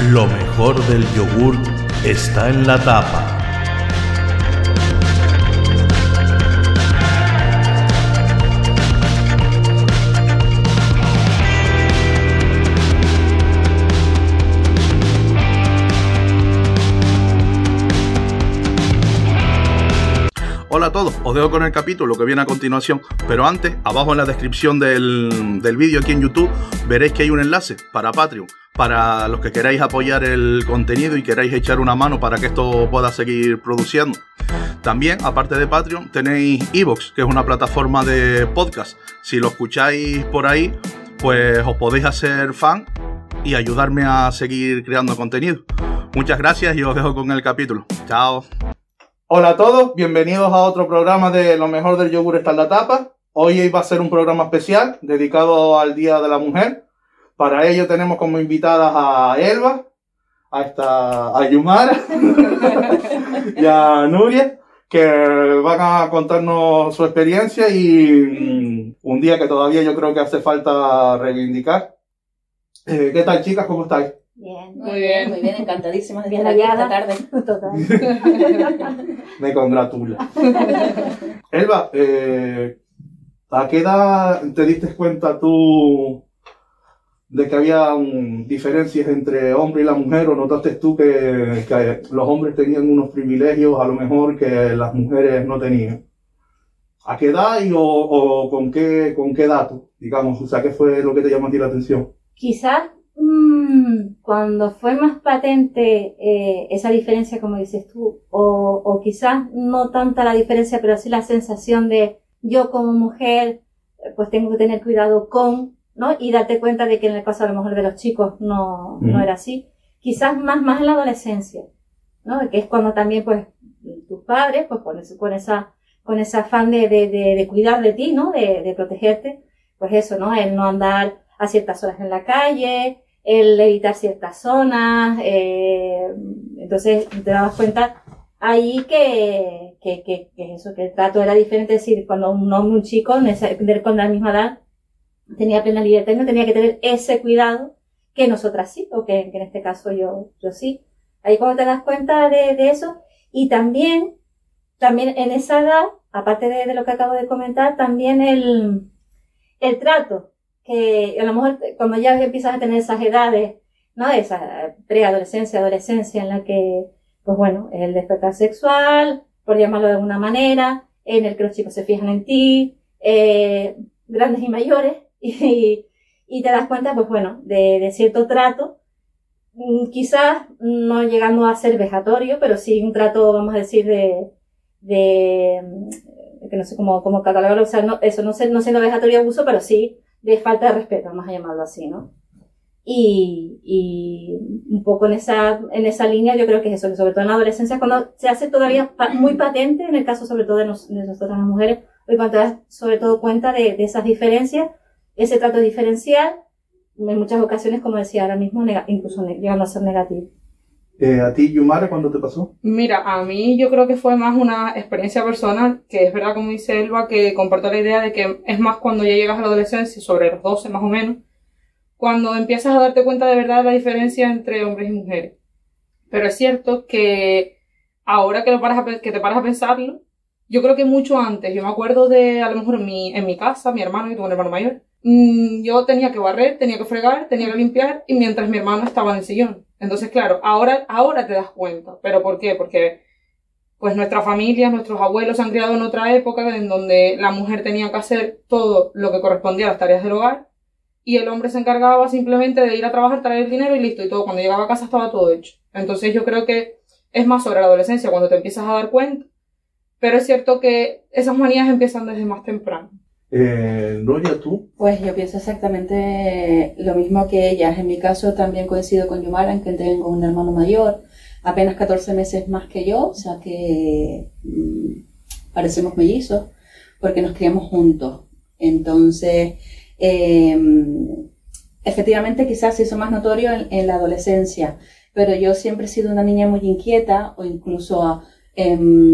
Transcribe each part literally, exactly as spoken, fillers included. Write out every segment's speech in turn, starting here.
Lo mejor del yogur está en la tapa. Hola a todos, os dejo con el capítulo que viene a continuación, pero antes, abajo en la descripción del, del vídeo aquí en YouTube, veréis que hay un enlace para Patreon, para los que queráis apoyar el contenido y queráis echar una mano para que esto pueda seguir produciendo. También, aparte de Patreon, tenéis iVoox, que es una plataforma de podcast. Si lo escucháis por ahí, pues os podéis hacer fan y ayudarme a seguir creando contenido. Muchas gracias y os dejo con el capítulo. Chao. Hola a todos, bienvenidos a otro programa de Lo mejor del yogur está en la tapa. Hoy va a ser un programa especial dedicado al Día de la Mujer. Para ello tenemos como invitadas a Elba, a, esta, a Yumara y a Nuria, que van a contarnos su experiencia y un día que todavía yo creo que hace falta reivindicar. Eh, ¿Qué tal, chicas? ¿Cómo estáis? Bien, muy bien, muy bien, encantadísimas de estar aquí esta tarde. Total. Me congratula. Elba, eh, ¿a qué edad te diste cuenta tú de que había um, diferencias entre hombre y la mujer, o notaste tú que, que los hombres tenían unos privilegios a lo mejor que las mujeres no tenían? ¿A qué edad y o, o con qué con qué dato, digamos? O sea, ¿qué fue lo que te llamó a ti la atención? Quizás mmm, cuando fue más patente eh, esa diferencia, como dices tú, o, o quizás no tanta la diferencia, pero sí la sensación de yo como mujer pues tengo que tener cuidado con, ¿no? Y darte cuenta de que en el caso a lo mejor de los chicos no, mm. no era así. Quizás más, más en la adolescencia, ¿no? Que es cuando también pues tus padres pues con, ese, con esa con ese afán de, de, de, de cuidar de ti, ¿no? De, de protegerte, pues eso, ¿no? El no andar a ciertas horas en la calle, el evitar ciertas zonas, eh, entonces te dabas cuenta ahí que, que, que, que eso, que el trato era diferente, es decir, cuando un hombre, un chico, con la misma edad, tenía plena libertad y no tenía que tener ese cuidado que nosotras sí, o que, que en este caso yo, yo sí. Ahí cuando te das cuenta de, de eso, y también, también en esa edad, aparte de, de lo que acabo de comentar, también el, el trato, que a lo mejor cuando ya empiezas a tener esas edades, ¿no? Esa preadolescencia, adolescencia en la que, pues bueno, el despertar sexual, por llamarlo de alguna manera, en el que los chicos se fijan en ti, eh, grandes y mayores, y, y te das cuenta, pues bueno, de, de cierto trato, quizás no llegando a ser vejatorio, pero sí un trato, vamos a decir, de, de, que no sé cómo, cómo catalogarlo, o sea, no, eso no, no siendo vejatorio de abuso, pero sí de falta de respeto, vamos a llamarlo así, ¿no? Y, y un poco en esa, en esa línea yo creo que es eso, que sobre todo en la adolescencia, cuando se hace todavía pa- muy patente, en el caso sobre todo de, nos, de nosotras las mujeres, hoy cuando te das sobre todo cuenta de, de esas diferencias, ese trato diferencial, en muchas ocasiones, como decía ahora mismo, neg- incluso ne- llegando a ser negativo. Eh, ¿A ti, Yumara, cuándo te pasó? Mira, a mí yo creo que fue más una experiencia personal, que es verdad, como dice Elba, que comparto la idea de que es más cuando ya llegas a la adolescencia, sobre los doce más o menos, cuando empiezas a darte cuenta de verdad la diferencia entre hombres y mujeres. Pero es cierto que ahora que, lo paras a, que te paras a pensarlo, yo creo que mucho antes, yo me acuerdo de, a lo mejor en mi, en mi casa, mi hermano, yo tengo un hermano mayor, mmm, yo tenía que barrer, tenía que fregar, tenía que limpiar, y mientras mi hermano estaba en el sillón. Entonces, claro, ahora, ahora te das cuenta. ¿Pero por qué? Porque, pues, nuestra familia, nuestros abuelos se han criado en otra época en donde la mujer tenía que hacer todo lo que correspondía a las tareas del hogar y el hombre se encargaba simplemente de ir a trabajar, traer el dinero y listo, y todo. Cuando llegaba a casa estaba todo hecho. Entonces, yo creo que es más sobre la adolescencia cuando te empiezas a dar cuenta, pero es cierto que esas manías empiezan desde más temprano. Eh, Nuria, ¿tú? Pues yo pienso exactamente lo mismo que ellas. En mi caso también coincido con Yumara en que tengo un hermano mayor, apenas catorce meses más que yo, o sea que mmm, parecemos mellizos porque nos criamos juntos. Entonces, eh, efectivamente quizás se hizo más notorio en, en la adolescencia, pero yo siempre he sido una niña muy inquieta o incluso eh,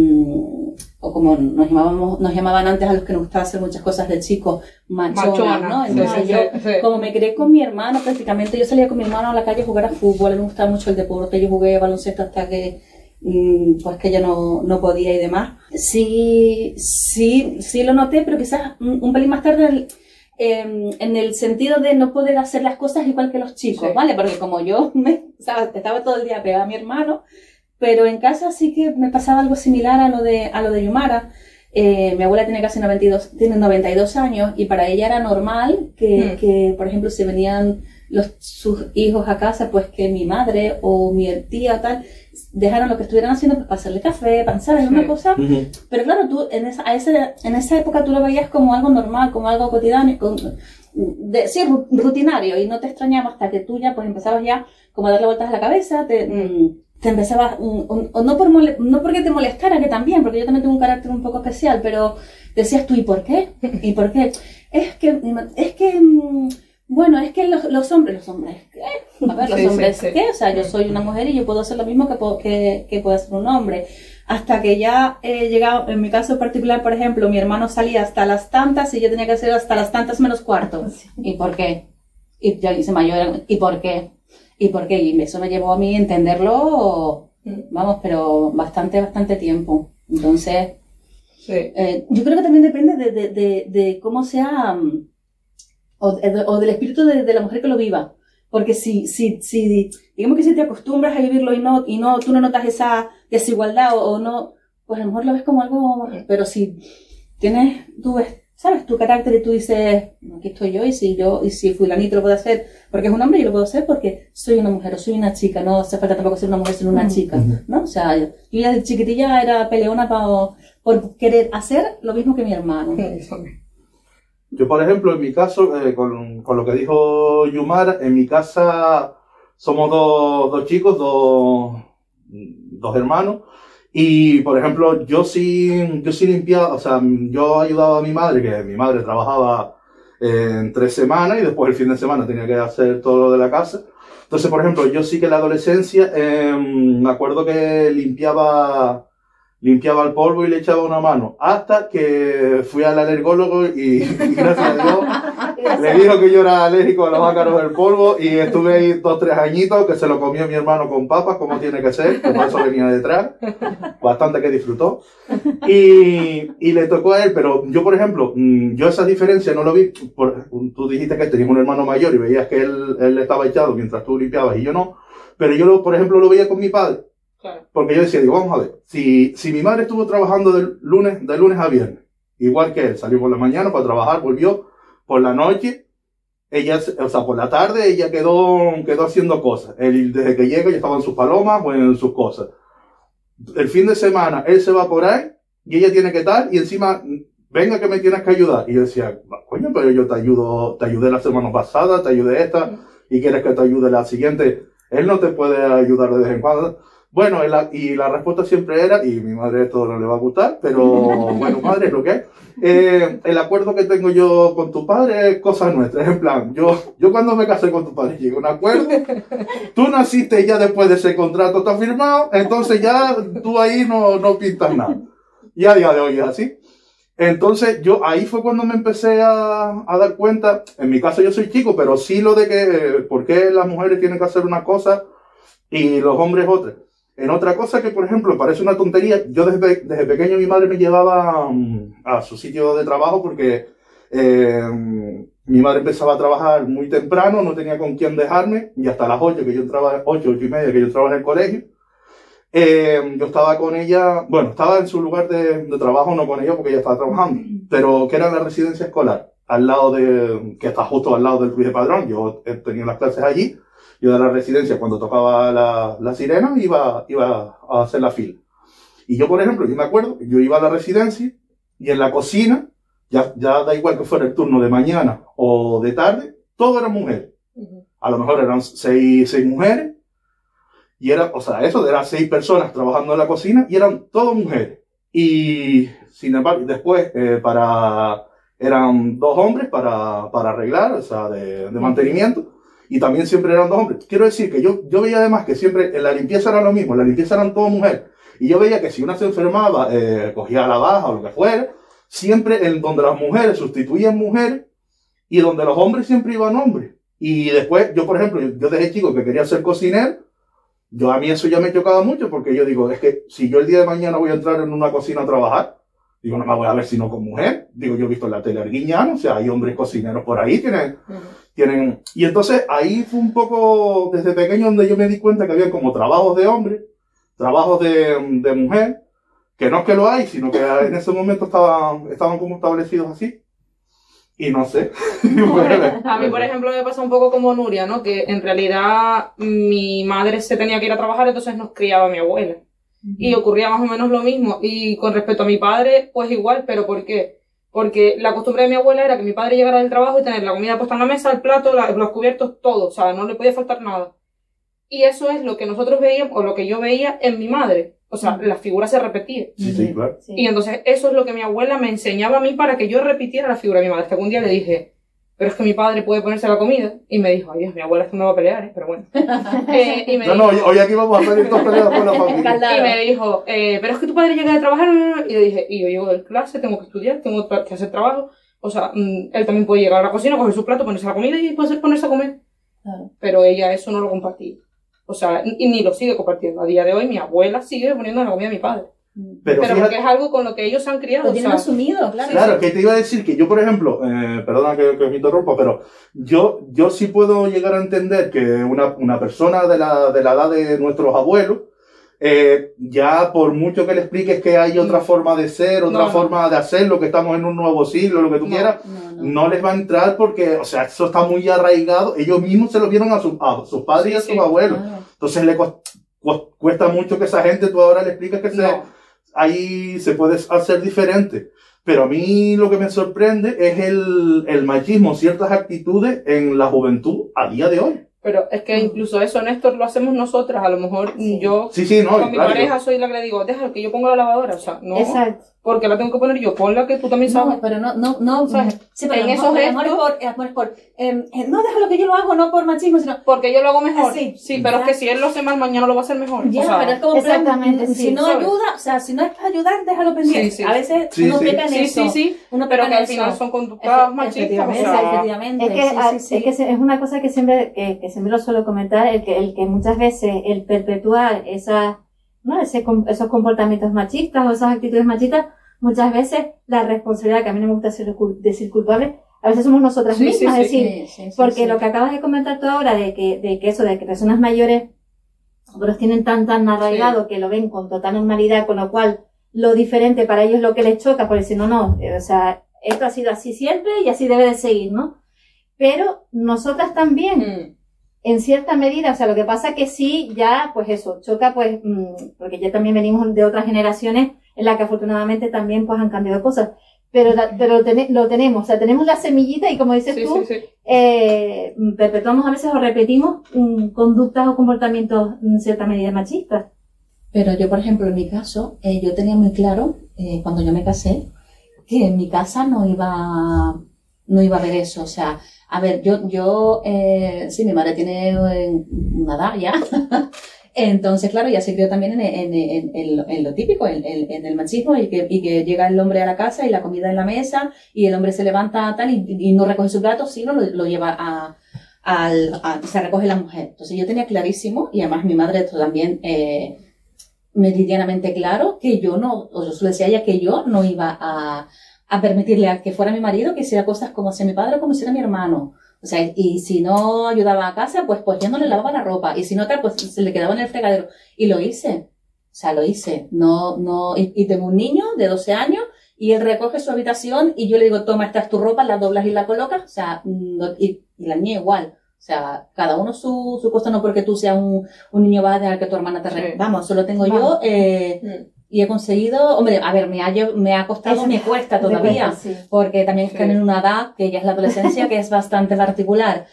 o como nos llamábamos, nos llamaban antes a los que nos gustaba hacer muchas cosas de chicos, machonas, Machona, ¿no? Entonces sí, yo, sí, sí. como me crié con mi hermano prácticamente, yo salía con mi hermano a la calle a jugar a fútbol, a mí me gustaba mucho el deporte, yo jugué baloncesto hasta que pues que ella no, no podía y demás. Sí, sí, sí lo noté, pero quizás un, un pelín más tarde eh, en el sentido de no poder hacer las cosas igual que los chicos, sí. ¿vale? Porque como yo me, o sea, estaba todo el día pegada a mi hermano, pero en casa sí que me pasaba algo similar a lo de, a lo de Yumara. Eh, mi abuela tiene casi noventa y dos, tiene noventa y dos años y para ella era normal que, mm. que por ejemplo, si venían los, sus hijos a casa, pues que mi madre o mi tía o tal dejaran lo que estuvieran haciendo pues para hacerle café, para, ¿sabes? Sí. Una cosa. Uh-huh. Pero claro, tú en esa, a ese, en esa época tú lo veías como algo normal, como algo cotidiano, con, de, sí, rutinario, y no te extrañaba hasta que tú ya pues empezabas ya como a darle vueltas a la cabeza, te, mm. te empezabas, o no, por mole, no porque te molestara, que también, porque yo también tengo un carácter un poco especial, pero decías tú, ¿y por qué? ¿Y por qué? Es que, es que, bueno, es que los, los hombres, los hombres, ¿qué? A ver, los sí, hombres, sí, sí. ¿qué? O sea, yo soy una mujer y yo puedo hacer lo mismo que, que, que puede hacer un hombre. Hasta que ya he llegado, en mi caso particular, por ejemplo, mi hermano salía hasta las tantas y yo tenía que hacer hasta las tantas menos cuarto. ¿Y por qué? Y yo hice mayor, ¿y por qué? ¿Y por qué? Y eso me llevó a mí a entenderlo, vamos, pero bastante, bastante tiempo. Entonces, sí. eh, yo creo que también depende de, de, de, de cómo sea, o, de, o del espíritu de, de la mujer que lo viva. Porque si, si, si, digamos que si te acostumbras a vivirlo y no, y no, tú no notas esa desigualdad o, o no, pues a lo mejor lo ves como algo, pero si tienes, tú ves, sabes, tu carácter y tú dices, aquí estoy yo y si yo, y si fulanito lo puede hacer porque es un hombre, yo lo puedo hacer porque soy una mujer o soy una chica, no hace falta tampoco ser una mujer sino una uh-huh. chica, ¿no? O sea, yo, yo ya de chiquitilla era peleona pa, por querer hacer lo mismo que mi hermano. Yo, por ejemplo, en mi caso, eh, con, con lo que dijo Yumara, en mi casa somos dos, dos chicos, dos, dos hermanos. Y, por ejemplo, yo sí, yo sí limpiaba, o sea, yo ayudaba a mi madre, que mi madre trabajaba en tres semanas y después el fin de semana tenía que hacer todo lo de la casa. Entonces, por ejemplo, yo sí que en la adolescencia, eh, me acuerdo que limpiaba, limpiaba el polvo y le echaba una mano, hasta que fui al alergólogo y, y gracias a Dios, le dijo que yo era alérgico a los ácaros del polvo y estuve ahí dos, tres añitos, que se lo comió mi hermano con papas, como tiene que ser, que por eso venía detrás, bastante que disfrutó, y, y le tocó a él, pero yo, por ejemplo, yo esa diferencia no lo vi, por, tú dijiste que tenías un hermano mayor y veías que él, él estaba echado mientras tú limpiabas y yo no, pero yo, lo, por ejemplo, lo veía con mi padre. Porque yo decía, digo, vamos a ver, si, si mi madre estuvo trabajando de lunes, de lunes a viernes, igual que él, salió por la mañana para trabajar, volvió por la noche, ella, o sea, por la tarde ella quedó, quedó haciendo cosas. Él, desde que llega, ya estaba en sus palomas o en sus cosas. El fin de semana, él se va por ahí y ella tiene que estar y encima, venga que me tienes que ayudar. Y yo decía, coño, pero yo te ayudo, te ayudé la semana pasada, te ayudé esta, y quieres que te ayude la siguiente. Él no te puede ayudar de vez en cuando. Bueno, y la respuesta siempre era, y mi madre esto no le va a gustar, pero bueno, madre, es lo que es. Eh, el acuerdo que tengo yo con tu padre es cosa nuestra. Es en plan, yo, yo cuando me casé con tu padre llegué a un acuerdo, tú naciste ya después de ese contrato está firmado, entonces ya tú ahí no, no pintas nada. Y a día de hoy es así. Entonces yo ahí fue cuando me empecé a, a dar cuenta, en mi caso yo soy chico, pero sí lo de que, eh, por qué las mujeres tienen que hacer una cosa y los hombres otra. En otra cosa que, por ejemplo, parece una tontería, yo desde, desde pequeño mi madre me llevaba um, a su sitio de trabajo porque eh, mi madre empezaba a trabajar muy temprano, no tenía con quién dejarme, y hasta las ocho, que yo entraba, ocho, ocho y media, que yo entraba en el colegio, eh, yo estaba con ella, bueno, estaba en su lugar de, de trabajo, no con ella porque ella estaba trabajando, pero que era en la residencia escolar, al lado de, que está justo al lado del Ruiz de Padrón, yo tenía las clases allí. Yo de la residencia, cuando tocaba la, la sirena, iba, iba a hacer la fila. Y yo, por ejemplo, yo me acuerdo, yo iba a la residencia y en la cocina, ya, ya da igual que fuera el turno de mañana o de tarde, todo era mujer. Uh-huh. A lo mejor eran seis, seis mujeres, y era, o sea, eso, eran seis personas trabajando en la cocina y eran todas mujeres. Y, sin embargo, después, eh, para, eran dos hombres para, para arreglar, o sea, de, de mantenimiento. Y también siempre eran dos hombres. Quiero decir que yo, yo veía además que siempre en la limpieza era lo mismo, en la limpieza eran todas mujeres. Y yo veía que si una se enfermaba, eh, cogía la baja o lo que fuera, siempre en donde las mujeres sustituían mujeres y donde los hombres siempre iban hombres. Y después, yo por ejemplo, yo, yo desde chico que quería ser cocinero, yo a mí eso ya me chocaba mucho porque yo digo, es que si yo el día de mañana voy a entrar en una cocina a trabajar, digo, no me voy a ver sino con mujer. Digo, yo he visto en la tele Arguiñano, o sea, hay hombres cocineros por ahí, tienen, uh-huh. tienen... Y entonces ahí fue un poco, desde pequeño, donde yo me di cuenta que había como trabajos de hombre, trabajos de, de mujer, que no es que lo hay, sino que en ese momento estaban, estaban como establecidos así. Y no sé. A mí, por ejemplo, me pasa un poco como Nuria, ¿no? Que en realidad mi madre se tenía que ir a trabajar, entonces nos criaba mi abuela. Uh-huh. Y ocurría más o menos lo mismo. Y con respecto a mi padre, pues igual, pero ¿por qué? Porque la costumbre de mi abuela era que mi padre llegara del trabajo y tener la comida puesta en la mesa, el plato, la, los cubiertos, todo. O sea, no le podía faltar nada. Y eso es lo que nosotros veíamos, o lo que yo veía en mi madre. O sea, la figura se repetía. Sí, sí, claro. Sí. Y entonces eso es lo que mi abuela me enseñaba a mí para que yo repitiera la figura de mi madre. Hasta que un día le dije, pero es que mi padre puede ponerse la comida. Y me dijo, ay Dios, mi abuela esto me va a pelear, ¿eh? Pero bueno. eh, y me no, dijo, no, hoy aquí vamos a hacer estos peleas con la familia. Y me dijo, eh, pero es que tu padre llega de trabajar. Y le dije, y yo llego de clase, tengo que estudiar, tengo que hacer trabajo. O sea, mm, él también puede llegar a la cocina, coger su plato, ponerse la comida y puede ponerse a comer. Claro. Pero ella eso no lo compartía. O sea, y ni lo sigue compartiendo. A día de hoy mi abuela sigue poniendo la comida a mi padre. Pero, pero fíjate, porque es algo con lo que ellos se han criado. Lo tienen o sea, asumido, claro. Claro, que te iba a decir que yo, por ejemplo, eh, perdona que, que me interrumpa, pero yo, yo sí puedo llegar a entender que una, una persona de la, de la edad de nuestros abuelos, eh, ya por mucho que le expliques que hay otra no. forma de ser, otra no, forma no. de hacerlo, que estamos en un nuevo siglo, lo que tú no, quieras, no, no. no les va a entrar porque, o sea, eso está muy arraigado. Ellos mismos se lo vieron a, su, a sus padres sí, y a sus sí. abuelos. Ah. Entonces le cuesta mucho que esa gente, tú ahora le explicas que se, no. ahí se puede hacer diferente. Pero a mí lo que me sorprende es el, el machismo, ciertas actitudes en la juventud a día de hoy. Pero es que incluso eso, Néstor, lo hacemos nosotras. A lo mejor sí. yo sí, sí, no, con mi claro, pareja yo. soy la que le digo, déjalo que yo ponga la lavadora. O sea, no. Exacto. Porque la tengo que poner yo, ponla que tú también sabes. No, pero no, no, no. ¿Sabes? Sí, pero en esos esos gestos. Por, por, por, eh, no, déjalo que yo lo hago, no por machismo, sino. Porque yo lo hago mejor. Sí, sí pero ya. Es que si él lo hace mal, mañana lo va a hacer mejor. Ya, o sea, pero es como exactamente. Plan, sí, si no ¿sabes? ayuda, o sea, si no es para ayudar, déjalo pendiente. Sí, sí. A veces sí, uno sí. peca en sí, eso. Sí, sí, uno pero que al eso. final son conductas machistas. O sea, efectivamente. Es que, sí, a, sí, sí. es que es una cosa que siempre, que, que siempre lo suelo comentar, el que, el que muchas veces el perpetuar esa, ¿no? Ese, esos comportamientos machistas o esas actitudes machistas, muchas veces la responsabilidad, que a mí no me gusta decir, decir culpable, a veces somos nosotras sí, mismas, sí, es decir, sí, sí, sí, porque sí. lo que acabas de comentar tú ahora de que, de que eso, de que personas mayores, los tienen tan, tan arraigado sí. que lo ven con total normalidad, con lo cual lo diferente para ellos es lo que les choca, porque si no, no, o sea, esto ha sido así siempre y así debe de seguir, ¿no? Pero nosotras también, mm. en cierta medida, o sea, lo que pasa que sí, ya, pues eso, choca, pues, mmm, porque ya también venimos de otras generaciones en las que afortunadamente también, pues, han cambiado cosas. Pero, la, pero ten, lo tenemos, o sea, tenemos la semillita y como dices sí, tú, sí, sí. Eh, perpetuamos a veces o repetimos mmm, conductas o comportamientos en cierta medida machistas. Pero yo, por ejemplo, en mi caso, eh, yo tenía muy claro, eh, cuando yo me casé, que en mi casa no iba, no iba a haber eso, o sea, a ver, yo, yo, eh, sí, mi madre tiene eh, una edad ya, entonces, claro, ya se crió también en, en, en, en, en lo típico, en, en, en el machismo, y que, y que llega el hombre a la casa y la comida en la mesa, y el hombre se levanta tal y, y no recoge su plato, sino lo, lo lleva a, al, a, se recoge la mujer. Entonces yo tenía clarísimo, y además mi madre esto también, eh, meridianamente claro, que yo no, o yo solo decía a ella que yo no iba a, a permitirle a que fuera mi marido que hiciera cosas como hacía mi padre o como hiciera mi hermano. O sea, y si no ayudaba a casa, pues, pues ya no le lavaba la ropa. Y si no tal, pues se le quedaba en el fregadero. Y lo hice. O sea, lo hice. No, no, y, y tengo un niño de doce años y él recoge su habitación y yo le digo, toma, esta es tu ropa, la doblas y la colocas. O sea, no, y, y la niña igual. O sea, cada uno su, su cosa, no porque tú seas un, un niño vas a dejar que tu hermana te re... Sí. Vamos, solo tengo vamos. yo, eh, mm. y he conseguido, hombre, a ver, me ha, me ha costado, Eso me cuesta todavía, cuesta, sí. porque también sí. están en una edad, que ya es la adolescencia, que es bastante particular.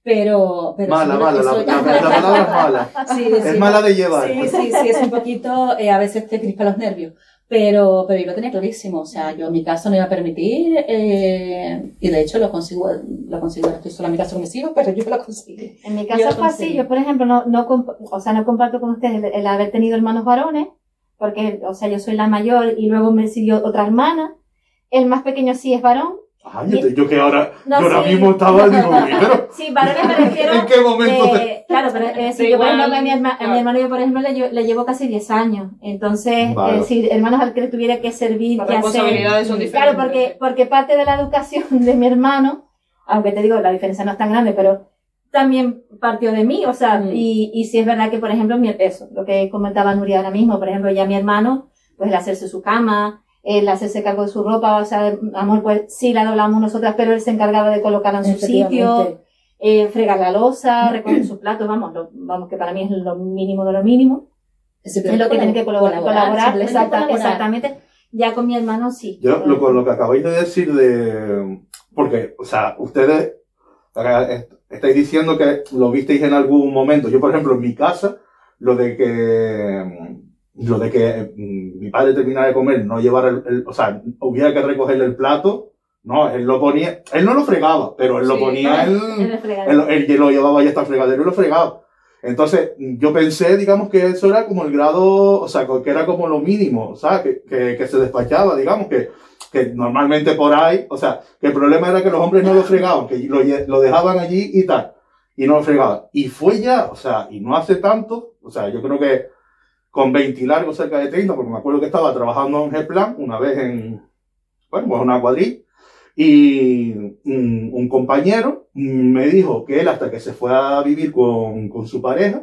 Pero, pero mala, mala, la, soy... la, la, la palabra es mala. Sí, es sí, mala de llevar. Sí, sí, sí, es un poquito, eh, a veces te crispa los nervios. Pero, pero yo lo tenía clarísimo, o sea, yo en mi caso no iba a permitir, eh, y de hecho lo consigo, lo consigo, estoy sola en mi casa con mis hijos, pero yo lo conseguí. En mi caso fue así, yo por ejemplo no, no, o sea, no comparto con ustedes el, el haber tenido hermanos varones, porque, o sea, yo soy la mayor y luego me siguió otra hermana. El más pequeño sí es varón. Ay, yo, yo que ahora, No, yo ahora sí. mismo estaba, digo, pero Sí, varones me refiero. ¿en qué momento te- eh, Claro, pero eh, si Da yo, por igual, ejemplo, a mi, herma- a mi claro. hermano, yo, por ejemplo, le, lle- le llevo casi diez años. Entonces, Vale. eh, si hermanos al que le tuviera que servir, Las que hacer. responsabilidades son diferentes. Claro, porque, porque parte de la educación de mi hermano, aunque te digo, la diferencia no es tan grande, pero también partió de mí, o sea, Mm. y, y sí es verdad que, por ejemplo, mi, eso, lo que comentaba Nuria ahora mismo, por ejemplo, ya mi hermano, pues el hacerse su cama, el hacerse cargo de su ropa, o sea, amor, pues sí la doblamos nosotras, pero él se encargaba de colocarla en su sitio, eh, fregar la losa, recoger sus platos, vamos, lo- vamos, que para mí es lo mínimo de lo mínimo, es lo que tiene que colaborar, colaborar, simplemente exacta- colaborar. exactamente, ya con mi hermano sí. Yo, lo, con lo que acabáis de decir de... Porque, o sea, ustedes eh, estáis diciendo que lo visteis en algún momento. Yo, por ejemplo, en mi casa, lo de que... Lo de que mm, mi padre terminara de comer, no llevara el, el- o sea, hubiera que recogerle el plato, no, él lo ponía, él no lo fregaba, pero él lo Sí, ponía El en, refregadero. él, él lo llevaba ya hasta el fregadero y lo fregaba. Entonces, yo pensé, digamos, que eso era como el grado, o sea, que era como lo mínimo, o sea, que, que, que se despachaba, digamos, que, que normalmente por ahí, o sea, que el problema era que los hombres no lo fregaban, que lo, lle- lo dejaban allí y tal, y no lo fregaban. Y fue ya, o sea, y no hace tanto, o sea, yo creo que con veinte largos, cerca de treinta, porque me acuerdo que estaba trabajando en G-Plan una vez en, bueno, pues una cuadrilla, y un, un compañero me dijo que él, hasta que se fue a vivir con, con su pareja,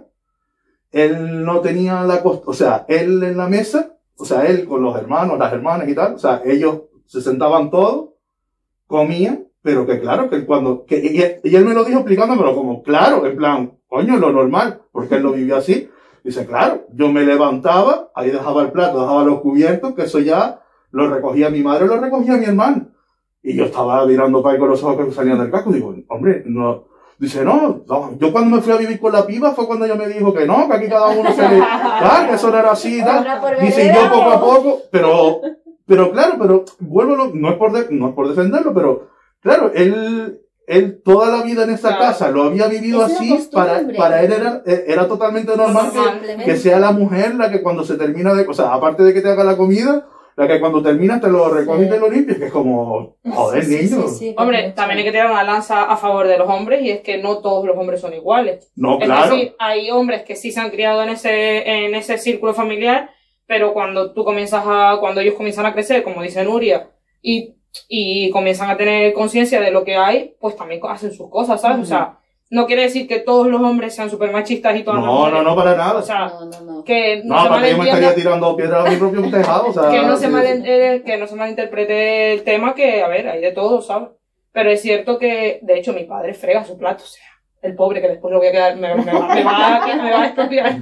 él no tenía la cost- o sea, él en la mesa, o sea, él con los hermanos, las hermanas y tal, o sea, ellos se sentaban todos, comían, pero que claro, que él cuando, que, y, él, y él me lo dijo explicándomelo como, claro, en plan, coño, lo normal, porque él lo vivió así. Dice, claro, yo me levantaba, ahí dejaba el plato, dejaba los cubiertos, que eso ya lo recogía mi madre, lo recogía mi hermano. Y yo estaba mirando para ahí con los ojos que salían del casco, digo, hombre, no. Dice, no, no, yo cuando me fui a vivir con la piba fue cuando ella me dijo que no, que aquí cada uno se le, claro, que eso no era así y tal. Ahora por Dice, y vereda, yo poco a o- poco, pero, pero claro, pero vuelvo, a lo- no es por, de- no es por defenderlo, pero claro, él, él toda la vida en esa Claro. casa lo había vivido Es una así, para, costumbre. para él era, era totalmente normal que, Simplemente. que sea la mujer la que cuando se termina de, o sea, aparte de que te haga la comida, la que cuando terminas te lo recoge y Sí. te lo limpias, que es como, joder, Sí, sí, niño. sí, sí, Hombre, mucho. también hay que tirar una lanza a favor de los hombres, y es que no todos los hombres son iguales. No, Es claro. decir, hay hombres que sí se han criado en ese, en ese círculo familiar, pero cuando tú comienzas a, cuando ellos comienzan a crecer, como dice Nuria, y, y comienzan a tener conciencia de lo que hay, pues también hacen sus cosas, ¿sabes? Ujú. O sea, no quiere decir que todos los hombres sean súper machistas y todas las No, mujeres. no, no, para nada. O sea, No, no, no. que no, No, se aparte yo me estaría malentienda, tirando piedras a mi propio tejado, o sea. que no se sí, malen- sí. eh, que no se malinterprete el tema, que, a ver, hay de todo, ¿sabes? Pero es cierto que, de hecho, mi padre frega su plato, o sea, el pobre, que después lo voy a quedar, me, me, va- me va, a- me va a expropiar.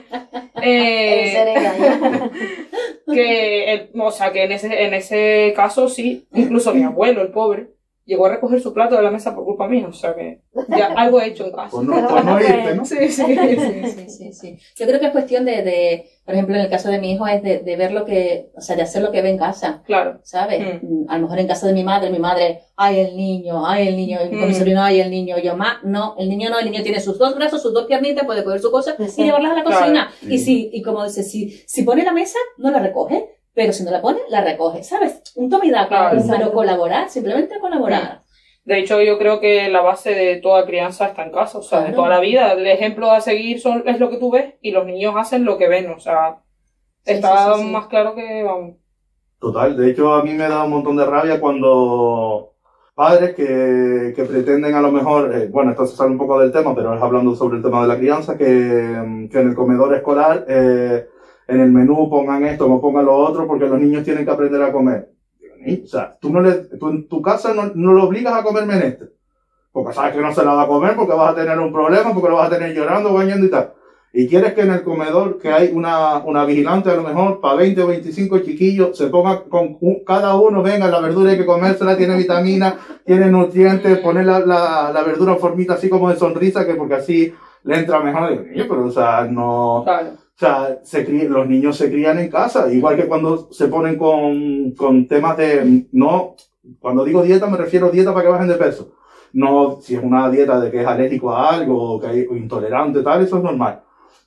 Eh, Ese era engaño. que, el- o sea, que en ese, en ese caso sí, incluso mi abuelo, el pobre, llegó a recoger su plato de la mesa por culpa mía, o sea que ya algo he hecho en casa. Por no, por no irte, ¿no? Sí, sí, Sí, sí. sí, sí, sí. Yo creo que es cuestión de, de, por ejemplo, en el caso de mi hijo, es de, de ver lo que, o sea, de hacer lo que ve en casa, Claro. ¿sabes? Mm, A lo mejor en casa de mi madre, mi madre, ay, el niño, ay, el niño, y con mi Mm. sobrino, ay, el niño, yo, ma, no, el niño no, el niño tiene sus dos brazos, sus dos piernitas, puede coger su cosa Exacto. y llevarlas a la Claro. cocina. Sí. Y si, y como dice, si, si pone la mesa, no la recoge, pero si no la pone, la recoge, ¿sabes? Un toma y da, Claro. pero Exacto. colaborar, simplemente colaborar. De hecho, yo creo que la base de toda crianza está en casa, o sea, de Claro. toda la vida. El ejemplo a seguir son, es lo que tú ves, y los niños hacen lo que ven, o sea, Sí, está sí, sí, sí. más claro que, vamos. Total, de hecho a mí me da un montón de rabia cuando padres que, que pretenden a lo mejor, eh, bueno, esto se sale un poco del tema, pero es hablando sobre el tema de la crianza, que, que en el comedor escolar, eh, en el menú pongan esto, no pongan lo otro, porque los niños tienen que aprender a comer. O sea, tú no le, tú en tu casa no, no lo obligas a comer meneste, porque sabes que no se la va a comer, porque vas a tener un problema, porque lo vas a tener llorando, bañando y tal. Y quieres que en el comedor, que hay una, una vigilante a lo mejor para veinte o veinticinco chiquillos, se ponga con un- cada uno, venga, la verdura hay que comérsela, tiene vitamina, tiene nutrientes, poner la, la, la verdura en formita así como de sonrisa, que porque así le entra mejor. Digo, niño, pero o sea, no, Claro. o sea, se crían- los niños se crían en casa, igual que cuando se ponen con, con temas de, no, cuando digo dieta me refiero a dieta para que bajen de peso. No, si es una dieta de que es alérgico a algo, o que hay o intolerante, tal, eso es normal.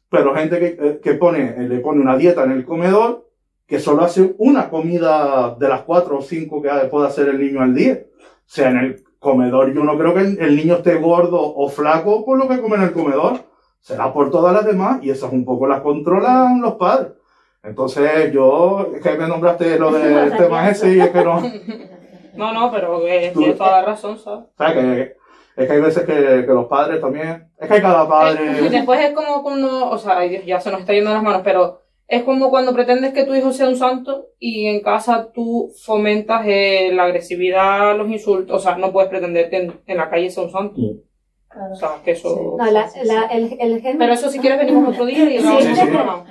pero gente que, que pone, le pone una dieta en el comedor que solo hace una comida de las cuatro o cinco que puede hacer el niño al día. O sea, en el comedor yo no creo que el, el niño esté gordo o flaco por lo que come en el comedor. Será por todas las demás y esas un poco las controlan los padres. Entonces yo, es que me nombraste lo del tema ese y es que no... No, no, pero que tienes toda la razón, ¿sabes? ¿Sabes? Que, es que hay veces que, que los padres también... Es que hay cada padre... Y después es como cuando... O sea, ya se nos está yendo de las manos, pero... Es como cuando pretendes que tu hijo sea un santo y en casa tú fomentas eh, la agresividad, los insultos. O sea, no puedes pretender que en, en la calle sea un santo. Sí. O sea, que eso... Sí. No, la, la, el, el gen... Pero eso si quieres venimos otro día y hablamos Sí, de sí. otro programa.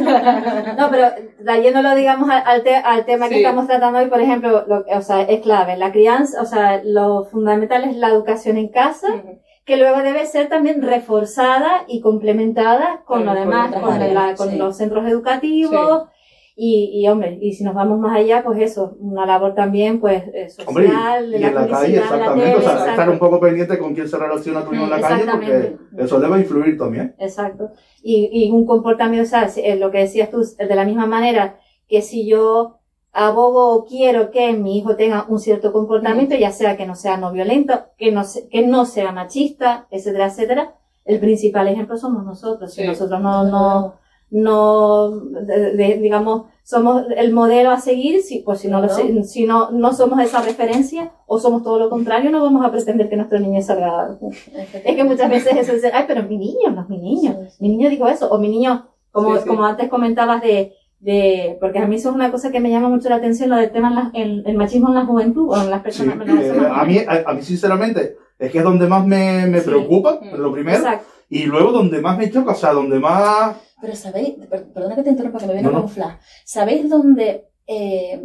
No, pero trayéndolo, digamos, al, al, te, al tema que Sí. estamos tratando hoy, por ejemplo, lo, o sea, es clave. La crianza, o sea, lo fundamental es la educación en casa, Ujú. que luego debe ser también reforzada y complementada con Con- lo con demás, otras con, áreas, la, con sí. los centros educativos. Y, y, hombre, y si nos vamos más allá, pues eso, una labor también, pues, eh, Hombre, social, y, de y la en la calle, publicidad, la exactamente. tele, O sea, exacto. estar un poco pendiente con quién se relaciona tu hijo en la calle, porque Exactamente. eso debe influir también. Exacto. Y, y un comportamiento, o sea, si- eh, lo que decías tú, de la misma manera que si yo abogo o quiero que mi hijo tenga un cierto comportamiento, ya sea que no sea no violento, que no, se- que no sea machista, etcétera, etcétera, el principal ejemplo somos nosotros. Si Sí. nosotros no, no, no, de- de- digamos, somos el modelo a seguir, si, pues si no, lo, Claro. se- si no, no somos esa referencia, o somos todo lo contrario, no vamos a pretender que nuestro niño salga. Es que muchas veces eso es, ay, pero mi niño, no es mi niño. Sí, sí. Mi niño dijo eso, o mi niño, como, Sí, sí. como antes comentabas de, de, porque a mí eso es una cosa que me llama mucho la atención, lo del tema, en la- el, el machismo en la juventud, o en las Sí, personas, en las eh, personas a, mí, a, a mí, sinceramente, es que es donde más me, me Sí. preocupa, Mm. lo primero, Exacto. y luego donde más me choca, o sea, donde más... Pero sabéis, per- perdona que te interrumpa, que me viene No, no. con un flash. ¿Sabéis dónde eh,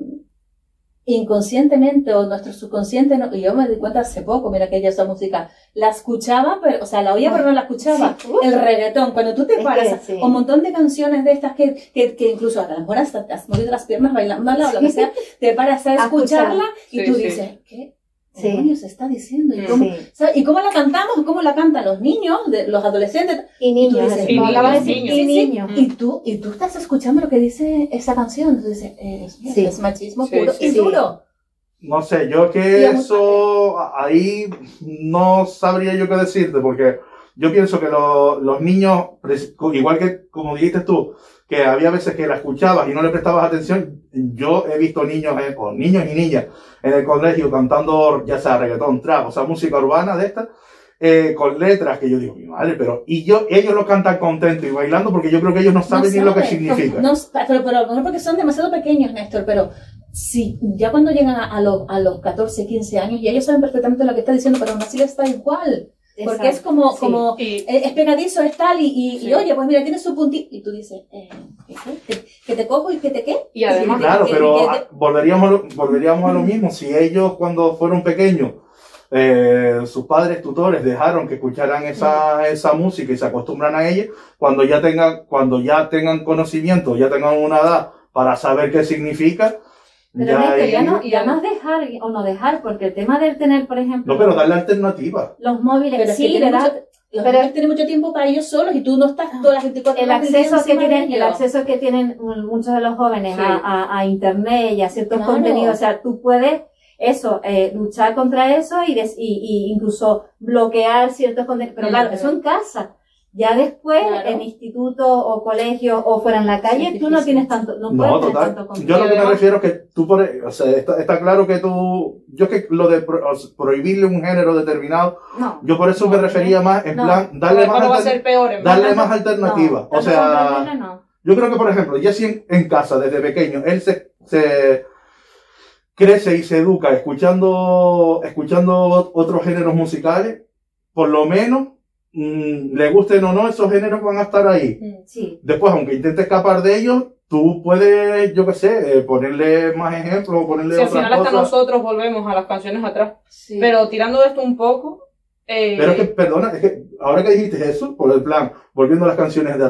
inconscientemente o nuestro subconsciente, no, y yo me di cuenta hace poco, mira que ella esa música, la escuchaba, pero, o sea, la oía pero no la escuchaba. Sí. Uf. El reggaetón, cuando tú te Es paras, que sí. o un montón de canciones de estas que, que, que incluso a lo mejor hasta te has movido las piernas bailando o lo que sea, te paras a A escucharla y Sí, tú sí. dices, ¿qué Sí. demonios está diciendo? ¿Y Mm. cómo, Sí. ¿sabes? ¿Y cómo la cantamos? ¿Cómo la cantan los niños, de, los adolescentes? Y niños, dices, así, y como niños, acabas de decir, niños. y Sí, sí. niños. Y tú, y tú estás escuchando lo que dice esa canción. Tú dices, eh, Dios mío, Sí. es machismo Sí, puro sí. y Sí. duro. No sé, yo que Y a mu- eso, ahí no sabría yo qué decirte, porque yo pienso que lo- los niños, pres- igual que como dijiste tú, que había veces que la escuchabas y no le prestabas atención, yo he visto niños, eh, o niños y niñas en el colegio cantando, ya sea reggaetón, trap, o sea, música urbana de esta, eh, con letras que yo digo, mi madre, pero, y yo, ellos lo cantan contentos y bailando porque yo creo que ellos no saben ni lo que saben, significa. No, no, pero, pero a lo mejor porque son demasiado pequeños, Néstor, pero sí, ya cuando llegan a, a, lo- a los catorce, quince años, y ellos saben perfectamente lo que está diciendo, pero aún así les está igual. Porque es como, Sí. como Y, eh, es pegadizo, es tal, y, y, Sí. y oye, pues mira, tiene su puntito, y tú dices, eh, ¿qué, qué? ¿Que te cojo y que te qué? y además, Sí, Claro, que- pero que- ah, volveríamos a lo, volveríamos a lo mismo. Si ellos cuando fueron pequeños, eh, sus padres tutores dejaron que escucharan esa, esa música y se acostumbran a ella, cuando ya tengan, cuando ya tengan conocimiento, ya tengan una edad para saber qué significa, Pero ya, Néstor, ahí- ya, no, y ya adem- no es dejar o no dejar, porque el tema de tener, por ejemplo, no, pero darle alternativa. los móviles, Pero es que sí, tienen ¿verdad? mucho- los Pero- niños tienen mucho tiempo para ellos solos y tú no estás todas las veinticuatro El horas del día acceso que encima de tienen, el ellos. acceso que tienen mm, muchos de los jóvenes Sí. a, a, a internet y a ciertos Claro. contenidos, o sea, tú puedes eso, eh, luchar contra eso y, des, y, y incluso bloquear ciertos contenidos, pero claro, Ujú. eso en casa. Ya después, Claro. en instituto o colegio o fuera en la calle, Sí, es tú no difícil. tienes tanto, no, No, puedes tener total. tanto control. Yo lo que me además- refiero es que tú, por, o sea, está, está claro que tú, yo es que lo de pro- o sea, prohibirle un género determinado, No. yo por eso No, me refería más en no. plan, darle después más, lo va a alter- ser peor. en darle verdad. más alternativa. No, O tanto sea, controlarle, no. yo creo que, por ejemplo, ya si en, en casa, desde pequeño, él se, se crece y se educa escuchando, escuchando ot- otros géneros musicales, por lo menos, mm, le gusten o no, esos géneros van a estar ahí. Sí. Después, aunque intente escapar de ellos, tú puedes, yo qué sé, eh, ponerle más ejemplos, ponerle Si al otras final hasta cosas. nosotros volvemos a las canciones atrás. Sí. Pero tirando de esto un poco, eh, Pero es que, perdona, es que ahora que dijiste eso, por el plan, volviendo a las canciones de atrás,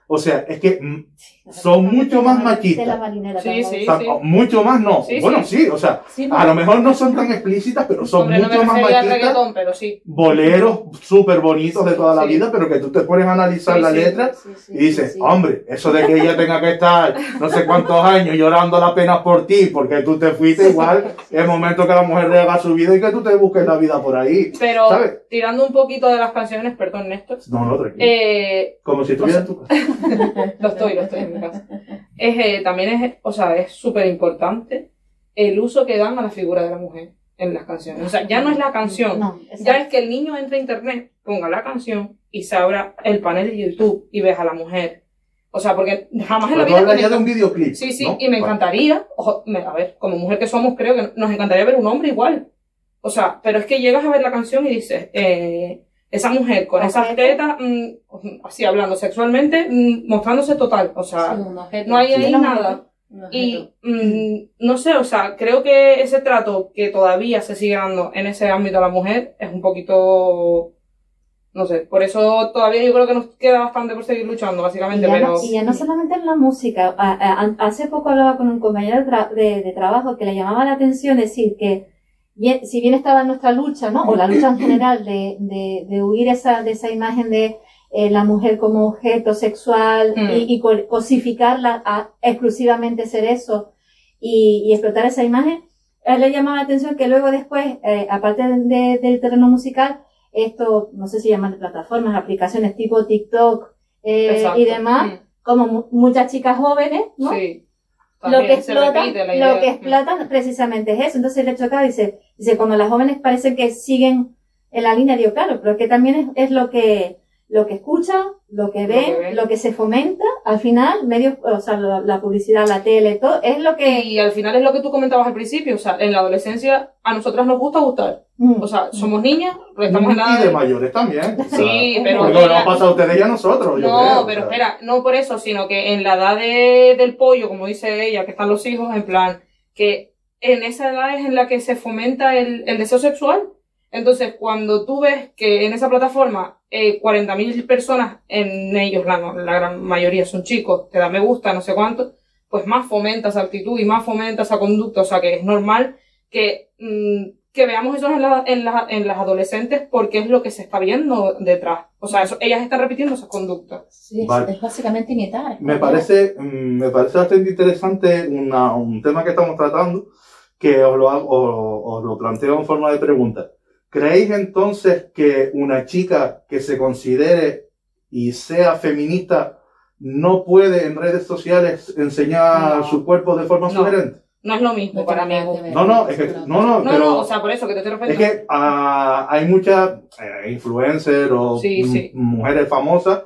O sea, es que mm, son mucho más machistas. Sí, sí, o sea, sí. Mucho más no. Sí, bueno, sí. sí, o sea, Sí, a lo mejor no son tan explícitas, pero son Hombre, mucho no me más refería al machistas. reggaetón, pero sí. Boleros súper bonitos de toda la Sí. vida, pero que tú te pones a analizar Sí, la sí. letra Sí, sí, y dices, sí, sí. hombre, eso de que ella tenga que estar no sé cuántos años llorando la pena por ti porque tú te fuiste, igual es momento que la mujer haga su vida y que tú te busques la vida por ahí. Pero ¿Sabes? tirando un poquito de las canciones, perdón, Néstor. No, no, tranquilo. Eh, Como si estuviera en tu casa. lo estoy, lo estoy en mi casa. Es, eh, también es, o sea, es súper importante el uso que dan a la figura de la mujer en las canciones. O sea, ya no es la canción, No, ya es que el niño entre a internet, ponga la canción y se abra el panel de YouTube y ves a la mujer. O sea, porque jamás en la Pero tú vida... hablas ya de un videoclip. Sí, sí, ¿no? y me encantaría, ojo, me- a ver, como mujer que somos, creo que nos encantaría ver un hombre igual. O sea, pero es que llegas a ver la canción y dices, eh, esa mujer con esas Objeto. tetas, mm, así hablando sexualmente, mm, mostrándose total. O sea, Sí, un objeto. no hay ahí Sí, un nada. Un objeto. Y mm, no sé, o sea, creo que ese trato que todavía se sigue dando en ese ámbito a la mujer es un poquito, no sé, por eso todavía yo creo que nos queda bastante por seguir luchando, Y básicamente, ya, pero no, y ya no solamente en la música. A- a- hace poco hablaba con un compañero de, tra- de- de trabajo que le llamaba la atención decir que bien- si bien estaba en nuestra lucha, ¿no? O la lucha en general de, de, de huir esa, de esa imagen de eh, la mujer como objeto sexual Mm. y, y co- cosificarla a exclusivamente ser eso y, y explotar esa imagen, a él le llamaba la atención que luego después, eh, aparte de- de- del terreno musical, esto, no sé si llaman de plataformas, aplicaciones tipo TikTok eh, exacto. y demás, Mm, como mu- muchas chicas jóvenes, ¿no? sí. Lo También que se explotan, repite la lo idea. que explotan precisamente es eso. Entonces le chocaba, dice, dice, cuando las jóvenes parecen que siguen en la línea, digo, claro, pero es que también es, es lo que, lo que escuchan, lo que Lo ven, que ven. lo que se fomenta, al final, medios, o sea, la, la publicidad, la tele, todo, es lo que, Y al final es lo que tú comentabas al principio, o sea, en la adolescencia a nosotras nos gusta gustar. mm, O sea, somos niñas, estamos en la Y de mayores también. O sea, Sí, pero porque en nos la- pasa a ustedes y a nosotros, yo No, creo, o pero sea. espera, no por eso, sino que en la edad de, del pollo, como dice ella, que están los hijos, en plan, que en esa edad es en la que se fomenta el, el deseo sexual. Entonces, cuando tú ves que en esa plataforma eh, cuarenta mil personas, en ellos la, la gran mayoría son chicos, te dan me gusta, no sé cuánto, pues más fomenta esa actitud y más fomenta esa conducta. O sea, que es normal que, mm, que veamos eso en, la, en, la, en las adolescentes porque es lo que se está viendo detrás. O sea, eso, ellas están repitiendo esas conductas. Sí, es, Vale. es básicamente imitar. es Me copiar. parece, mm, me parece bastante interesante una, un tema que estamos tratando, que os lo, hago- os, os lo planteo en forma de pregunta. ¿Creéis entonces que una chica que se considere y sea feminista no puede en redes sociales enseñar No. su cuerpo de forma No. sugerente? No es lo mismo No para tiene mí. nada que ver. No, no, es que, no, no, No, pero no, o sea, por eso que te estoy es refiriendo. que ah, hay muchas eh, influencers o Sí, mm, sí. mujeres famosas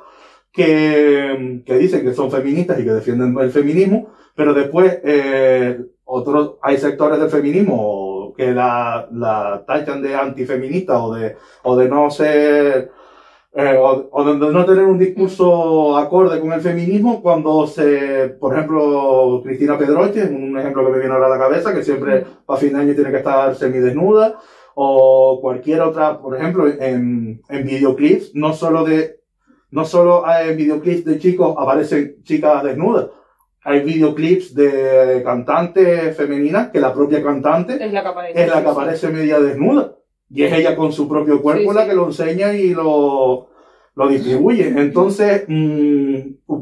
que, que dicen que son feministas y que defienden el feminismo, pero después eh, otros, hay sectores del feminismo que la, la tachan de antifeminista o de, o de no ser, eh, o, o de no tener un discurso acorde con el feminismo cuando se, por ejemplo, Cristina Pedroche, un ejemplo que me viene ahora a la cabeza, que siempre para fin de año tiene que estar semidesnuda, o cualquier otra, por ejemplo, en, en videoclips, no solo de, no solo en videoclips de chicos aparecen chicas desnudas, hay videoclips de cantantes femeninas que la propia cantante Es la que aparece. es la sí, que sí. aparece media desnuda. Y es ella con su propio cuerpo Sí, la sí. que lo enseña y lo, lo distribuye. Entonces, mm,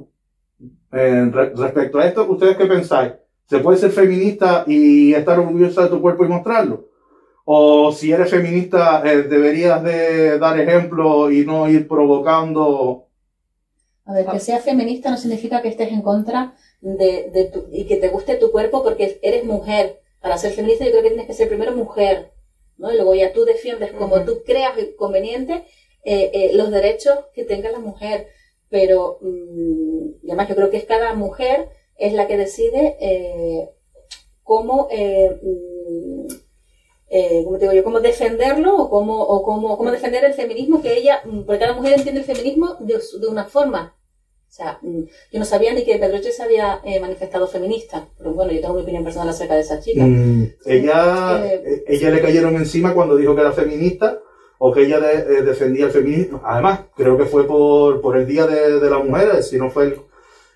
eh, re- respecto a esto, ¿ustedes qué pensáis? ¿Se puede ser feminista y estar orgullosa de tu cuerpo y mostrarlo? O si eres feminista, eh, deberías de dar ejemplo y no ir provocando. A ver, que seas feminista no significa que estés en contra de, de tu, y que te guste tu cuerpo porque eres mujer. Para ser feminista yo creo que tienes que ser primero mujer, ¿no? Y luego ya tú defiendes como Ujú. tú creas conveniente eh, eh, los derechos que tenga la mujer. Pero, mm, y además yo creo que es cada mujer es la que decide eh, cómo, eh, mm, eh, ¿cómo te digo yo? Cómo defenderlo o cómo, o cómo, cómo defender el feminismo que ella, mm, porque cada mujer entiende el feminismo de, su- de una forma. O sea, mm, yo no sabía ni que Pedroche se había eh, manifestado feminista, pero bueno, yo tengo mi opinión personal acerca de esa chica. Mm, ella, Eh, eh, ella le cayeron encima cuando dijo que era feminista o que ella de- eh, defendía el feminismo. Además, creo que fue por, por el Día de, de la Mujer, si no fue el,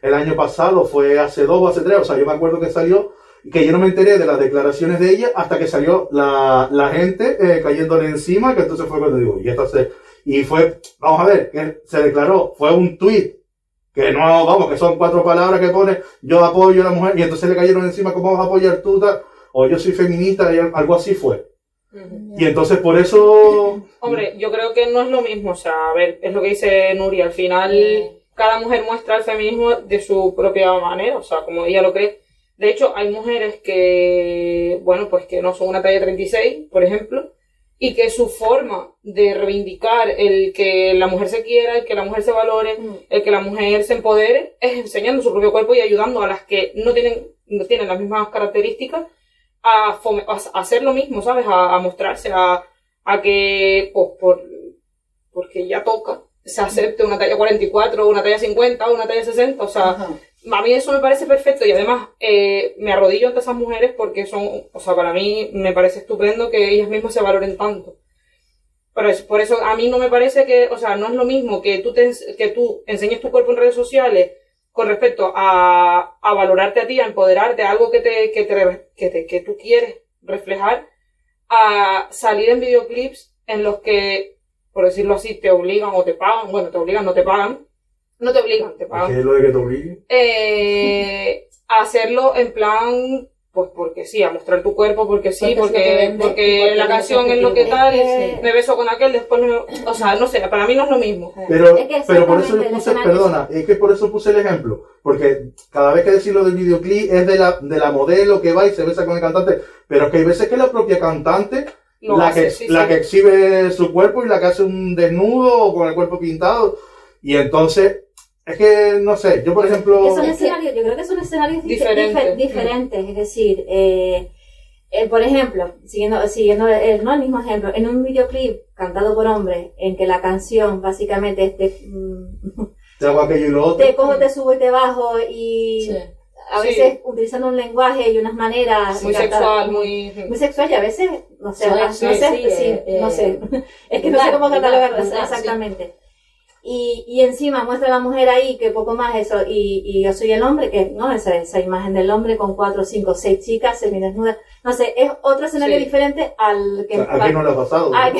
el año pasado, fue hace dos o hace tres, o sea, yo me acuerdo que salió, que yo no me enteré de las declaraciones de ella hasta que salió la, la gente eh, cayéndole encima, que entonces fue cuando digo, y esto se, y fue, vamos a ver, que se declaró, fue un tuit, que no, vamos, que son cuatro palabras que pone, yo apoyo a la mujer, y entonces le cayeron encima, ¿cómo vas a apoyar tú, tal? O yo soy feminista, y algo así fue. Uh-huh. Y entonces por eso... Hombre, yo creo que no es lo mismo, o sea, a ver, es lo que dice Nuria, al final uh-huh. cada mujer muestra el feminismo de su propia manera, o sea, como ella lo cree. De hecho, hay mujeres que, bueno, pues que no son una talla treinta y seis, por ejemplo, y que su forma de reivindicar el que la mujer se quiera, el que la mujer se valore, mm. el que la mujer se empodere, es enseñando su propio cuerpo y ayudando a las que no tienen, no tienen las mismas características a, fome- a hacer lo mismo, ¿sabes? A, a mostrarse, a, a que, pues, por, porque ya toca, se acepte una talla cuarenta y cuatro, una talla cincuenta, una talla sesenta, o sea... Ajá. A mí eso me parece perfecto y además eh, me arrodillo ante esas mujeres porque son, o sea, para mí me parece estupendo que ellas mismas se valoren tanto. Por eso, por eso a mí no me parece que, o sea, no es lo mismo que tú, te, que tú enseñes tu cuerpo en redes sociales con respecto a, a valorarte a ti, a empoderarte, a algo que te, que te, que te, que tú quieres reflejar, a salir en videoclips en los que, por decirlo así, te obligan o te pagan, bueno, te obligan, no te pagan, No te obligan, te pagan. ¿Qué es lo de que te obliguen? Eh, a hacerlo en plan, pues porque sí, a mostrar tu cuerpo, porque sí, porque, porque, vende, porque, porque la canción es lo que tal, es que... me beso con aquel, después me... O sea, no sé, para mí no es lo mismo. Pero, es que pero por eso yo puse, perdona, es que por eso puse el ejemplo, porque cada vez que decís lo del videoclip es de la, de la modelo que va y se besa con el cantante, pero es que hay veces que la propia cantante... No, la, que, sí, la sí. que exhibe su cuerpo y la que hace un desnudo o con el cuerpo pintado, y entonces... Es que, no sé, yo por ejemplo... Son escenarios, yo creo que son escenarios diferentes, difer- diferentes mm. es decir, eh, eh, por ejemplo, siguiendo, siguiendo el, no el mismo ejemplo, en un videoclip cantado por hombres, en que la canción básicamente es de... Mm, te hago aquello y lo otro. Te cojo, te subo y te bajo, y sí. a veces sí. utilizando un lenguaje y unas maneras... Muy sexual, muy... Muy sexual, y a veces, no sé, sí, no, sí, sé sí, sí, eh, no sé, es que no sé cómo catalogarlo exactamente. Sí. Y, y encima muestra a la mujer ahí que poco más eso, y, y yo soy el hombre, que no, esa, esa imagen del hombre con cuatro, cinco, seis chicas semidesnudas, no sé, es otro escenario sí. diferente al que... ¿A qué no le ha pasado? Al,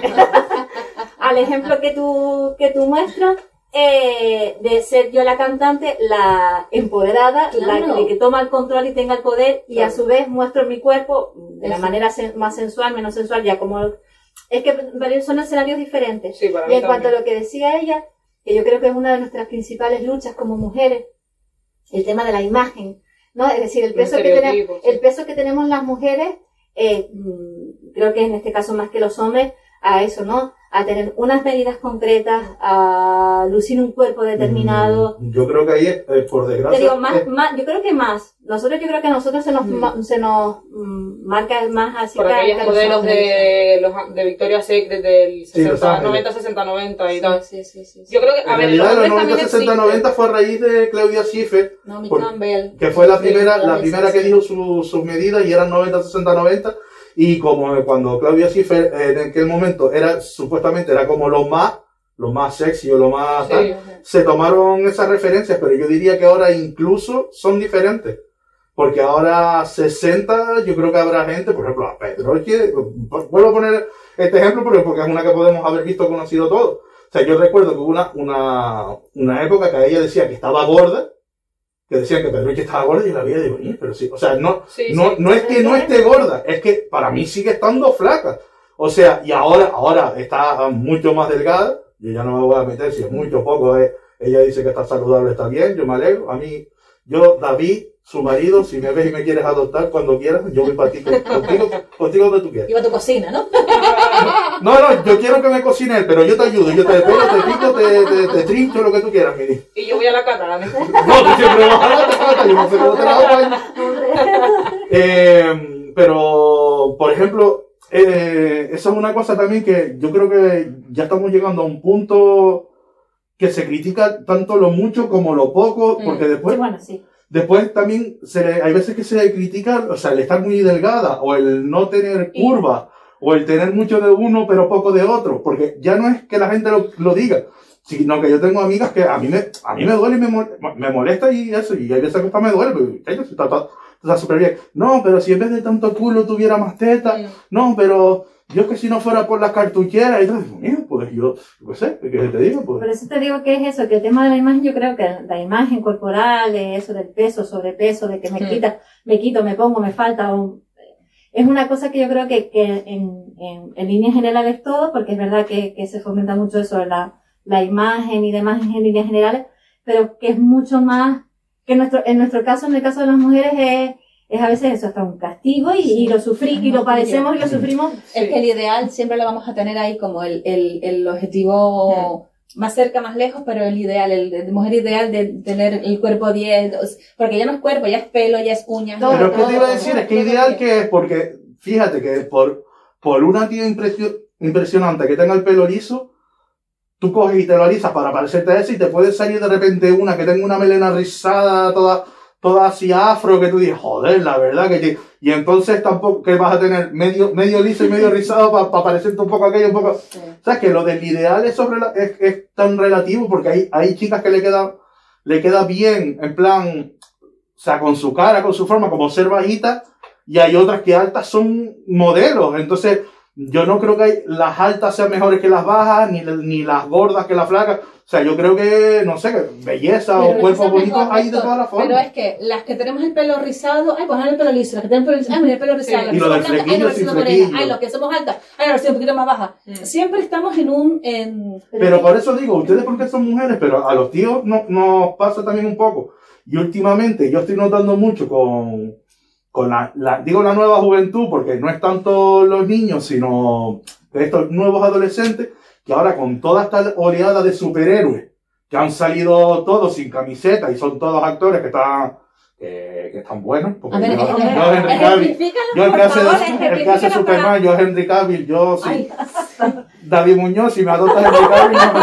al ejemplo que tú, que tú muestras, eh, de ser yo la cantante, la empoderada, claro. la que toma el control y tenga el poder, y claro. a su vez muestro mi cuerpo de la sí. manera sen- más sensual, menos sensual, ya como... Es que son escenarios diferentes. Sí, y en también. cuanto a lo que decía ella, que yo creo que es una de nuestras principales luchas como mujeres, el tema de la imagen, ¿no? Es decir, el peso, que, tenemos, sí. el peso que tenemos las mujeres, eh, creo que en este caso más que los hombres, a eso, ¿no? A tener unas medidas concretas, a lucir un cuerpo determinado. Yo creo que ahí, es, eh, por desgracia... Te digo, más, es... más, yo creo que más. Nosotros, yo creo que a nosotros se nos, mm. se nos mm, marca más así. Por aquellos modelos de, los, de Victoria's Secret del sesenta, noventa, sesenta, noventa y tal. Sí, sí, sí, sí. Yo creo que, a en ver, realidad, los noventa, sesenta, noventa fue a raíz de Claudia Schiffer. Naomi por, Campbell. Que fue la primera, sí, la, la primera que dijo su, sus medidas y eran noventa, sesenta, noventa. Y como cuando Claudia Schiffer eh, en aquel momento era, supuestamente era como lo más, lo más sexy o lo más sí, tal, okay. se tomaron esas referencias, pero yo diría que ahora incluso son diferentes. Porque ahora sesenta, yo creo que habrá gente, por ejemplo, a Pedro, que, vuelvo a poner este ejemplo porque es una que podemos haber visto, conocido todos. O sea, yo recuerdo que hubo una, una, una época que ella decía que estaba gorda, que decían que Pedro estaba gorda, y yo la veía y digo, pero sí, o sea, no, sí, no, sí. no es que no esté gorda, es que para mí sigue estando flaca. O sea, y ahora, ahora está mucho más delgada, yo ya no me voy a meter si es mucho o poco, eh, ella dice que está saludable, está bien, yo me alegro. A mí, yo, David, su marido, si me ves y me quieres adoptar cuando quieras, yo voy para ti, contigo, contigo donde tú quieras. Iba a tu cocina, ¿no? No, no, yo quiero que me cocine él, pero yo te ayudo, yo te pego, te pico, te, te, te trincho, lo que tú quieras, Miri. Y yo voy a la cata, ¿no? No, tú siempre vas a la cata, yo no sé cómo te la hago. eh, Pero, por ejemplo, eh, esa es una cosa también que yo creo que ya estamos llegando a un punto que se critica tanto lo mucho como lo poco, porque después... Sí, bueno, sí. Después también se le, hay veces que se le critica, o sea, el estar muy delgada, o el no tener curva, o el tener mucho de uno pero poco de otro, porque ya no es que la gente lo, lo diga, Sí, no, que yo tengo amigas que a mí me, a mí me duele y me, mol- me molesta y eso, y hay veces que hasta me duele, pero ellos está, está, está súper bien. No, pero si en vez de tanto culo tuviera más teta, Sí. no, pero yo que si no fuera por las cartucheras y todo, digo, mira, pues yo, yo qué sé, ¿qué te digo? Pues. Por eso te digo que es eso, que el tema de la imagen, yo creo que la imagen corporal, eh, eso del peso, sobrepeso, de que me Hmm. quita, me quito, me pongo, me falta, o, es una cosa que yo creo que, que en, en, en líneas generales todo, porque es verdad que, que se fomenta mucho eso, la, la imagen y demás en líneas generales, pero que es mucho más, que en nuestro, en nuestro caso, en el caso de las mujeres, es, es a veces eso, hasta un castigo y, Sí. y lo sufrí, y lo padecemos y lo sufrimos. Es que el ideal siempre lo vamos a tener ahí como el, el, el objetivo más cerca, más lejos, pero el ideal, el de mujer ideal de tener el cuerpo diez, porque ya no es cuerpo, ya es pelo, ya es uñas. Todo, Pero es que te iba a todo, decir, todo, es que todo ideal bien. que es, porque fíjate que por, por una tía impresio- impresionante que tenga el pelo liso, tú coges y te lo alisas para parecerte a eso y te puede salir de repente una que tenga una melena rizada, toda, toda así afro, que tú dices, joder, la verdad que te... Y entonces tampoco que vas a tener medio, medio liso y medio rizado para pa parecerte un poco aquello, un poco... Sí. O sea, que lo del ideal es, sobre la- es, es tan relativo porque hay, hay chicas que le queda, le queda bien, en plan, o sea, con su cara, con su forma, como ser bajita, y hay otras que altas son modelos. Entonces, yo no creo que hay- las altas sean mejores que las bajas, ni, ni las gordas que las flacas. O sea, yo creo que, no sé, que belleza Pero o cuerpos eso es bonitos mejor, hay de Víctor. todas las formas. Pero es que las que tenemos el pelo rizado, ay, pues ahora el pelo liso. Las que tenemos el pelo liso, ay, mira el pelo rizado. Sí. Las Y que lo del somos blancas, ay, flequillo la sin versión morena. flequillo. Ay, los que somos altas, ay, la versión un poquito más baja. Mm. Siempre estamos en un... En... Pero por eso digo, ustedes porque son mujeres, pero a los tíos no, nos pasa también un poco. Y últimamente yo estoy notando mucho con, con la, la, digo la nueva juventud, porque no es tanto los niños, sino estos nuevos adolescentes, que ahora con toda esta oleada de superhéroes, que han salido todos sin camiseta y son todos actores que están, que, que están buenos. Porque A ver, yo, eh, eh, yo, Henry Cavill, ejemplifícanos, yo el que por hace, favor, el que hace ejemplifícanos Superman, para- yo Henry Cavill, yo sí. Ay, David Muñoz, si me adoptas Henry Cavill, no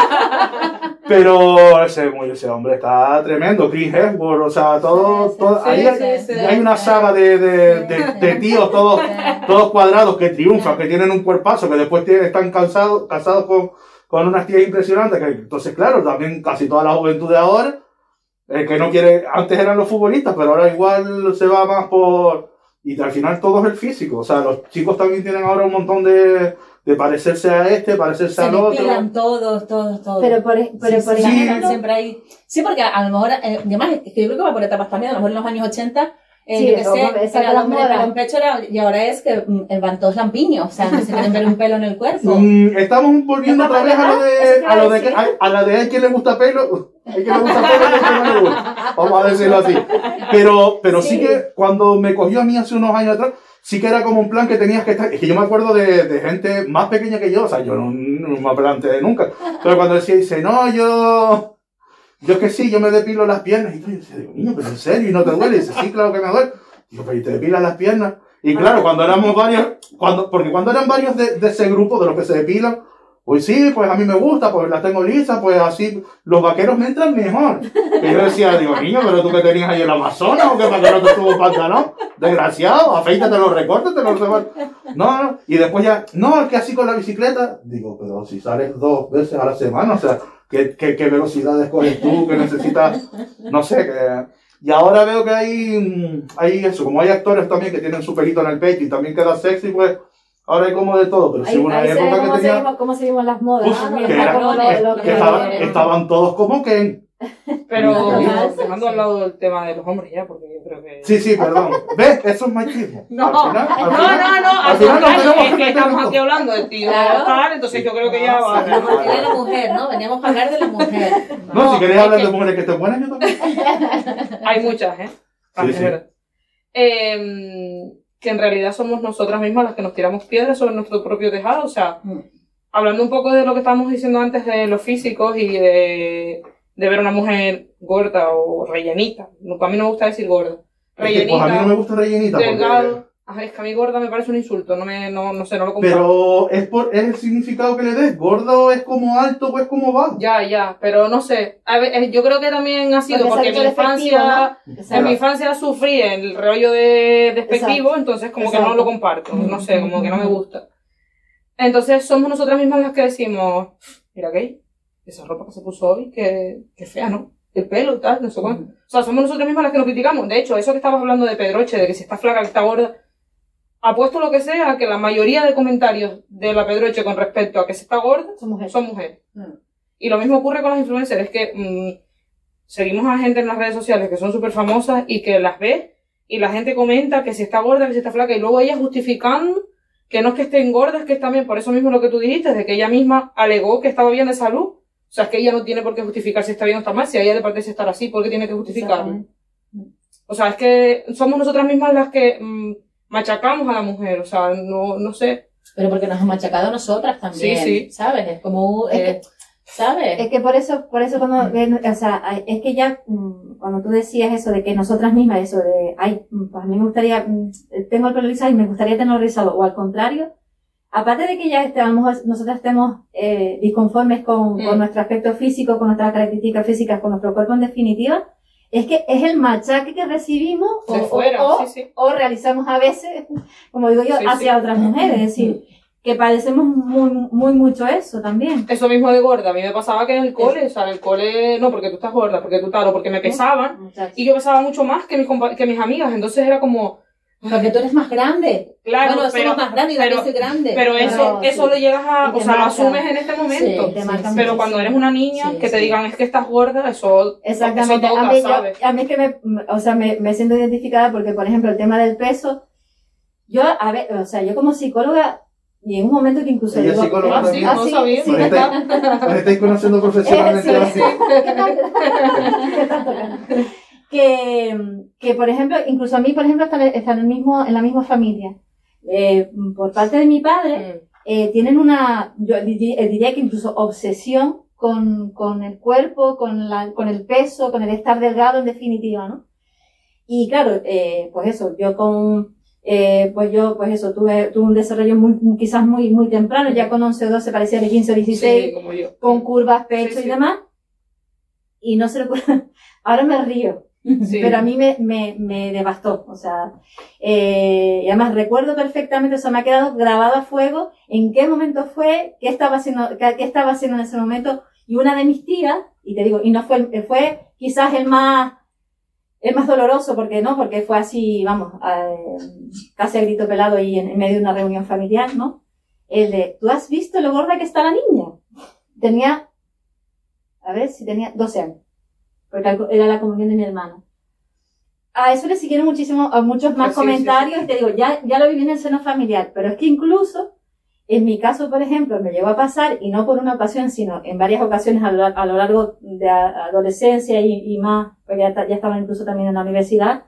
me- Pero ese, ese hombre está tremendo. Chris Hemsworth, o sea, todo, Sí, sí, todo sí, ahí sí, hay, sí. hay una saga de, de, de, de tíos todos, todos cuadrados que triunfan, que tienen un cuerpazo, que después tienen, están cansados, casados con, con unas tías impresionantes. Que, entonces, claro, también casi toda la juventud de ahora, el que no quiere, antes eran los futbolistas, pero ahora igual se va más por... Y al final todo es el físico. O sea, los chicos también tienen ahora un montón de, de parecerse a este, parecerse se al otro. depilan todos, todos, todos. Pero por, pero Sí, por sí, ejemplo, siempre hay... Sí, porque a, a lo mejor, eh, además, es que yo creo que va por etapas también, a lo mejor en los años ochenta, eh, Sí, yo qué como sé, esa era de el las hombre de modas. pelo en pecho era, y ahora es que mm, van todos lampiños, o sea, que se quieren ver un pelo en el cuerpo. Mm, estamos volviendo Etapa, otra vez a lo ¿verdad? de, Eso te iba a a lo de que, decir. a, a la de hay quien le gusta pelo, hay quien le gusta pelo y hay quien no le gusta. Vamos a decirlo así. Pero, pero sí. Sí. que cuando me cogió a mí hace unos años atrás, sí que era como un plan que tenías que estar. Es que yo me acuerdo de, de gente más pequeña que yo, o sea, yo no, no me planteé nunca. Pero cuando decía, dice, no, yo. Yo es que sí, yo me depilo las piernas. Y yo decía, digo, niño, pero en serio, ¿y no te duele? Y dice, sí, claro que me duele. Digo, pero ¿y te depilas las piernas? Y claro, cuando éramos varios, cuando, porque cuando eran varios de, de ese grupo, de los que se depilan, pues sí, pues a mí me gusta, pues las tengo lisas, pues así, los vaqueros me entran mejor. Y yo decía, digo, niño, pero tú que tenías ahí en la Amazonas, o que para que no te tuvo pantalón, desgraciado, afeítate los recortes, te los recortes. No, no, y después ya, no, es que así con la bicicleta, digo, pero si sales dos veces a la semana, o sea, ¿qué, qué, qué velocidades coges tú, que necesitas, no sé, que... Y ahora veo que hay, mm, hay eso, como hay actores también que tienen su pelito en el pecho y también queda sexy, pues ahora hay como de todo, pero sí ahí, hubo una ahí se ve época que cómo, tenía... seguimos, cómo seguimos las modas. Uf, ¿no? que Está era- como lo- lo que que- estaban, estaban todos como que... Pero Sí. dejando al lado el tema de los hombres ya, porque yo creo que... Sí, sí, perdón. ¿Ves? Eso es machismo. No, Al final- al no, final- no, no, al al final nos contrario, tenemos es que meter en estamos todo. aquí hablando de tío Claro. tal, entonces yo creo que ya va. La parte de la mujer, ¿no? Veníamos a hablar de la mujer. No, si queréis es hablar que de mujeres que estén buenas, yo también. Hay muchas, ¿eh? Ah, Sí, es sí. verdad. Em, que en realidad somos nosotras mismas las que nos tiramos piedras sobre nuestro propio tejado, o sea, Mm. hablando un poco de lo que estábamos diciendo antes de los físicos y de, de ver a una mujer gorda o rellenita, no, a mí no me gusta decir gorda, Es que, pues a mí no me rellenita, gusta rellenita. porque- delgado, Ajá, es que a mí gorda me parece un insulto, no me, no, no sé, no lo comparto. Pero es por es el significado que le des. Gordo es como alto o es como bajo. Ya, ya, pero no sé, a ver, eh, yo creo que también ha sido Porque porque en es mi algo despectivo, infancia... ¿no? En Exacto. mi infancia sufrí el rollo de despectivo, Exacto. entonces como que Exacto. no lo comparto, no sé, como que no me gusta. Entonces somos nosotras mismas las que decimos, mira gay, esa ropa que se puso hoy, que, que fea, ¿no? El pelo, tal, no sé cuánto. O sea, somos nosotros mismos las que nos criticamos. De hecho, eso que estabas hablando de Pedroche, de que si está flaca, que está gorda, apuesto lo que sea, que la mayoría de comentarios de la Pedroche con respecto a que se está gorda Son mujeres. son mujeres. Mm. Y lo mismo ocurre con las influencers, es que mmm, seguimos a gente en las redes sociales que son súper famosas y que las ves y la gente comenta que si está gorda, que si está flaca, y luego ellas justificando que no es que estén gordas, que están bien, por eso mismo lo que tú dijiste, de que ella misma alegó que estaba bien de salud. O sea, es que ella no tiene por qué justificar si está bien o está mal, si a ella le parece estar así, ¿por qué tiene que justificarlo? O sea, es que somos nosotras mismas las que mmm, machacamos a la mujer, o sea, no, no sé. Pero porque nos han machacado a nosotras también, Sí, sí. ¿sabes? Es como, Es eh, que- ¿sabes? Es que por eso, por eso cuando, o sea, es que ya, mm, cuando tú decías eso de que nosotras mismas, eso de, ay, pues a mí me gustaría, mm, tengo el pelo rizado y me gustaría tenerlo rizado, o al contrario, aparte de que ya este, a lo mejor nosotras estemos eh, disconformes con, Mm. con nuestro aspecto físico, con nuestras características físicas, con nuestro cuerpo en definitiva, es que es el machaque que recibimos o, De o- fuera, o- sí, sí. o realizamos a veces, como digo yo, Sí, hacia sí. otras mujeres, es decir, que padecemos muy, muy mucho eso también. Eso mismo de gorda, a mí me pasaba que en el cole, o sea, en el cole, no, porque tú estás gorda, porque tú tal, o porque me pesaban, Muchachos. y yo pesaba mucho más que mis, compa- que mis amigas, entonces era como, Porque tú eres más grande. claro, bueno, pero, somos más grandes y pero- también soy grande. pero eso, Pero, eso sí. lo llegas a, Y o te sea, lo marca. asumes en este momento, Sí, Te sí, marca sí. pero cuando eres una niña, Sí, que te sí. digan es que estás gorda, eso, Exactamente. eso a, toca, mí, yo- ¿sabes? a mí es que me, o sea, me, me siento identificada porque, por ejemplo, el tema del peso, yo, a ver, o sea, yo como psicóloga, y en un momento que incluso Ella es digo, psicóloga Ah, sí, también. no sabía. sí, Os estáis, os estáis conociendo profesionalmente. Eh, así. sí, ¿Qué tal? ¿Qué tal toca? que, que, por ejemplo, incluso a mí, por ejemplo, está, está en, el mismo, en la misma familia. Eh, por parte de mi padre, Mm. eh, tienen una, yo di- eh, diría que incluso obsesión con, con el cuerpo, con, la, con el peso, con el estar delgado en definitiva, ¿no? Y claro, eh, pues eso, yo con, eh, pues yo, pues eso, tuve, tuve un desarrollo muy, quizás muy, muy temprano, ya con once o doce parecía de quince o dieciséis, Sí, como yo. con curvas, pecho Sí, sí. y demás. Y no se lo ahora me río, Sí. pero a mí me, me, me devastó, o sea, eh, y además recuerdo perfectamente, o sea, me ha quedado grabado a fuego en qué momento fue, qué estaba haciendo, qué, qué estaba haciendo en ese momento, y una de mis tías, y te digo, y no fue, el- fue quizás el más, el más doloroso, porque no, porque fue así, vamos, eh, casi a grito pelado y en, en medio de una reunión familiar, ¿no? El de, ¿tú has visto lo gorda que está la niña? Tenía, a ver si tenía doce años, porque era la comunión de mi hermano. A eso le siguieron muchísimo, a muchos más Sí, sí, comentarios, y te digo, ya, ya lo viví en el seno familiar, pero es que incluso, en mi caso, por ejemplo, me llegó a pasar, y no por una ocasión, sino en varias ocasiones a lo, a lo largo de a- adolescencia y, y más, porque ya, ta- ya estaba incluso también en la universidad,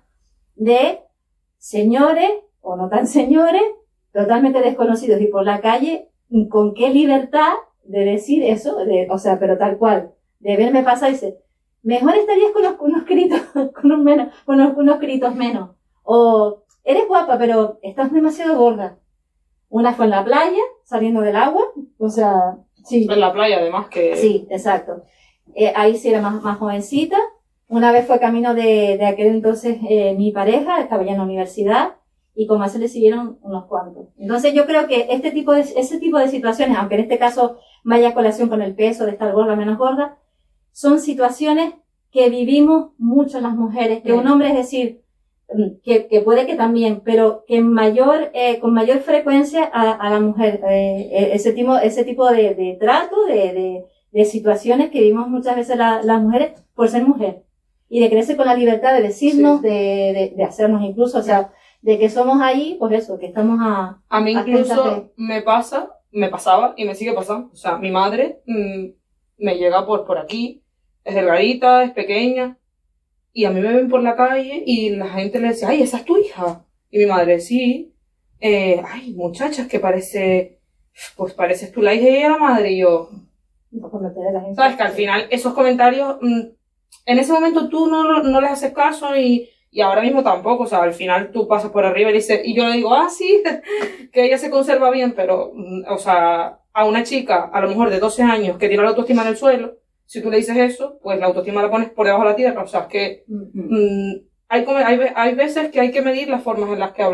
de señores, o no tan señores, totalmente desconocidos, y por la calle, con qué libertad de decir eso, de, o sea, pero tal cual, de verme pasar y dice, mejor estarías con unos, unos gritos, con unos menos, con unos, unos gritos menos. O, eres guapa, pero estás demasiado gorda. Una fue en la playa, saliendo del agua, o sea, sí. En la playa, además, que... Sí, exacto. Eh, ahí sí era más, más jovencita. Una vez fue camino de, de aquel entonces eh, mi pareja, estaba ya en la universidad, y como a eso le siguieron unos cuantos. Entonces yo creo que este tipo de, ese tipo de situaciones, aunque en este caso vaya a colación con el peso de estar gorda, menos gorda, son situaciones que vivimos mucho las mujeres, que Mm. un hombre, es decir, que, que puede que también, pero que en mayor, eh, con mayor frecuencia a, a la mujer, eh, ese tipo, ese tipo de, de trato, de, de, de situaciones que vivimos muchas veces la, las mujeres por ser mujer. Y de creerse con la libertad de decirnos, Sí. de, de, de hacernos incluso, o sea, de que somos ahí, pues eso, que estamos a, A mí Atentas incluso de- me pasa, me pasaba y me sigue pasando. O sea, mi madre mm, me llega por, por aquí, es delgadita, es pequeña, y a mí me ven por la calle y la gente le dice, ay, esa es tu hija. Y mi madre, sí, eh, ay, muchachas, que parece, pues pareces tú la hija y ella la madre. Y yo, no cometer la gente. sabes que al final esos comentarios, mm, en ese momento tú no, no les haces caso y, y ahora mismo tampoco, o sea, al final tú pasas por arriba y dices, y yo le digo, ah, sí, que ella se conserva bien, pero, mm, o sea, a una chica, a lo mejor de doce años, que tiene la autoestima en el suelo, si tú le dices eso, pues la autoestima la pones por debajo de la tierra, o sea, es que Mm. mm, hay, come- hay, ve- hay veces que hay que medir las formas en las que hablamos.